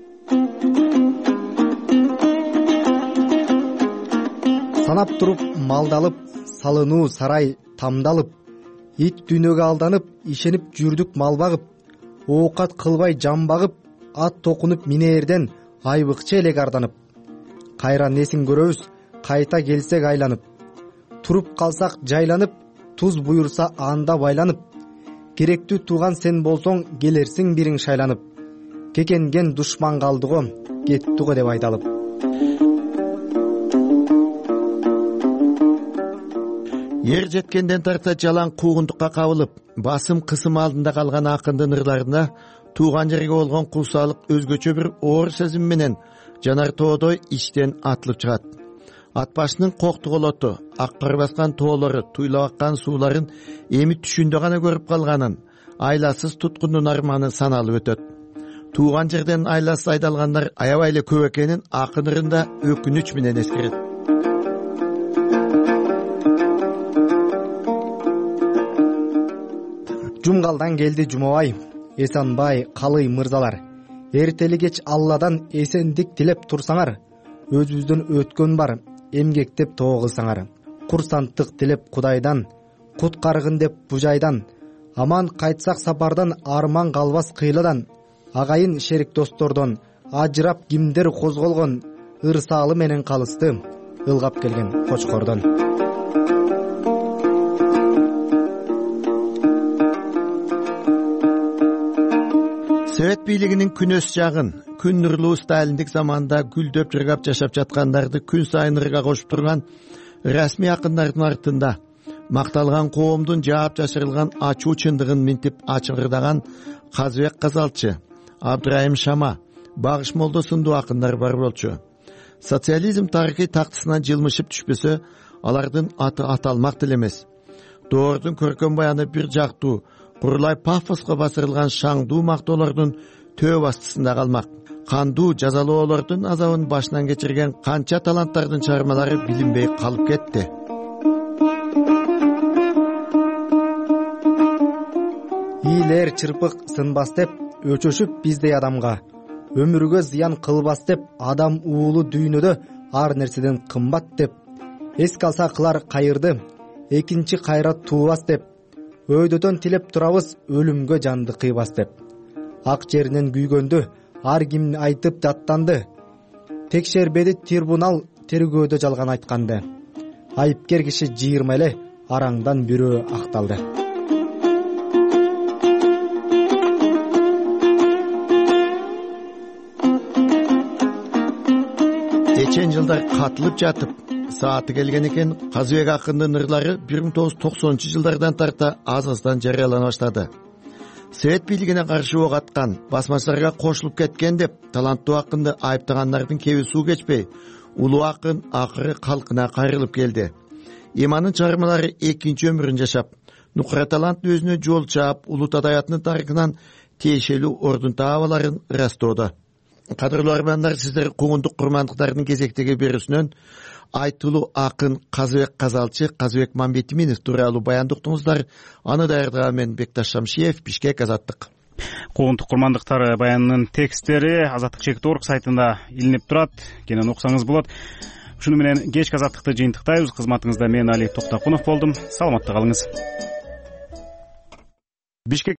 Санап туруп малдалып, салынуу сарай тамдалып, ит дүйнөгө алданып, ишенип жүрдүк мал багып, оокат кылбай жан багып, ат токунуп минээрден айбыкчы элек арданып. Кайра несин көрөбүз, кайта келсек айланып. Туруп калсак жайланып, туз буйурса анда байланып. Керектүү тууган сен болсоң, келерсиң бириң шайланып. Кекенген душман калды го, кетти го деп айдалып. Ер жеткенден тарта жалаң куугундукка кабылып, басым кысым алдында калган акындын ырларында тууган жерге болгон куусалык өзгөчө бир оор сезим менен жанар тоодой иштен атылып чыгат. Ат башынын коктуголоту, ак кар баскан тоолору, туйлап аккан сууларын эми түшүндө гана көрүп калганын, айласыз туткундун арманы саналып өтөт. Тууган жерден айласыз айдалгандар аябай эле көп экенин акын ырында өкүнүч менен эскерет. Жумгалдан келди Жумабай, Эсанбай, Калый мырзалар. Эртели кеч Алладан эсендик тилеп турсаңар, өзүбүздөн өткөн бар, эмгектеп тоо кылсаңар. Курсанттык тилеп Кудайдан, куткаргын деп бужайдан, аман кайтсак сапардан арман калбас кыйладан, агайын шерик достордон ажырап кимдер козголгон, ырсаалы менен калысты, ылгап келген кочкордон. Совет бийлигинин күнөс жагын, күн нурлуу сталиндик заманда гүлдөп жыргап жашап жаткандарды күн сайын ырга кошуп турган расмий акындардын артында макталган коомдун жаап жашырылган ачуу чындыгын минтип ачыгырдаган Казыбек Казалчы, Абдрайым Шама, Багыш Молдо сындуу акындар бар болчу. Социализм тарыхый тактысынан жылмышып түшпөсө, алардын аты аталмак деле эмес. Доордун көркөм баяны бир жактуу, курулай пафоско басырылган шаңдуу мактоолордун төө бастысында калмак. кандуу жазалоолордун азабын башынан кечирген канча таланттардын чыгармалары билинбей калып кетти. ийлер чырпык сынбас деп өчөшүп биздей адамга, өмүргө зыян кылбас деп адам уулу дүйнөдө ар нерседен кымбат деп, эске алса кылар кайырды, экинчи кайра туубас деп, өйдөтөн тилеп турабыз өлүмгө жанды кыйбас деп. Ак жеринен күйгөндү ар ким айтып даттанды, текшербеди трибунал тергөөдө жалган айтканды, айыпкер киши жыйырма эле араңдан бирөө акталды. Geçen жылдар катылып жатып, сааты келген экен, Казыбек акындын ырлары бир миң тогуз жүз токсонунчу жылдардан тарта аз аздан жарыялана баштады. Совет бийлигине каршы ок аткан, басмачыларга кошулуп кеткен деп таланттуу акынды айыптагандардын кеби суу кечпей, улуу акын акыры калкына кайрылып келди. Иманын чыгармалары экинчи өмүрүн жашап, нукура талант өзүнө жол чаап, улут адабиятынын тарыхынан тиешелүү ордун таабаларын ырастоодо. Кадырлуу армандар, сиздер куугундук курмандыктардын кезектеги берүүсүнөн айтылуу акын Казыбек Казалчы, Казыбек Мамбетиминов тууралуу баянды уктуңуздар. Аны даярдаган мен Бекташ Шамшиев, Бишкек, Азаттык. Куугундук курмандыктар баянынын текстери Азаттык чекит орг сайтында илинип турат, кенен уксаңыз болот. Ушуну менен кечки Азаттыкты жыйынтыктайбыз. Кызматыңызда мен Али Токтокунов болдум. Саламатта калыңыз. Бишкек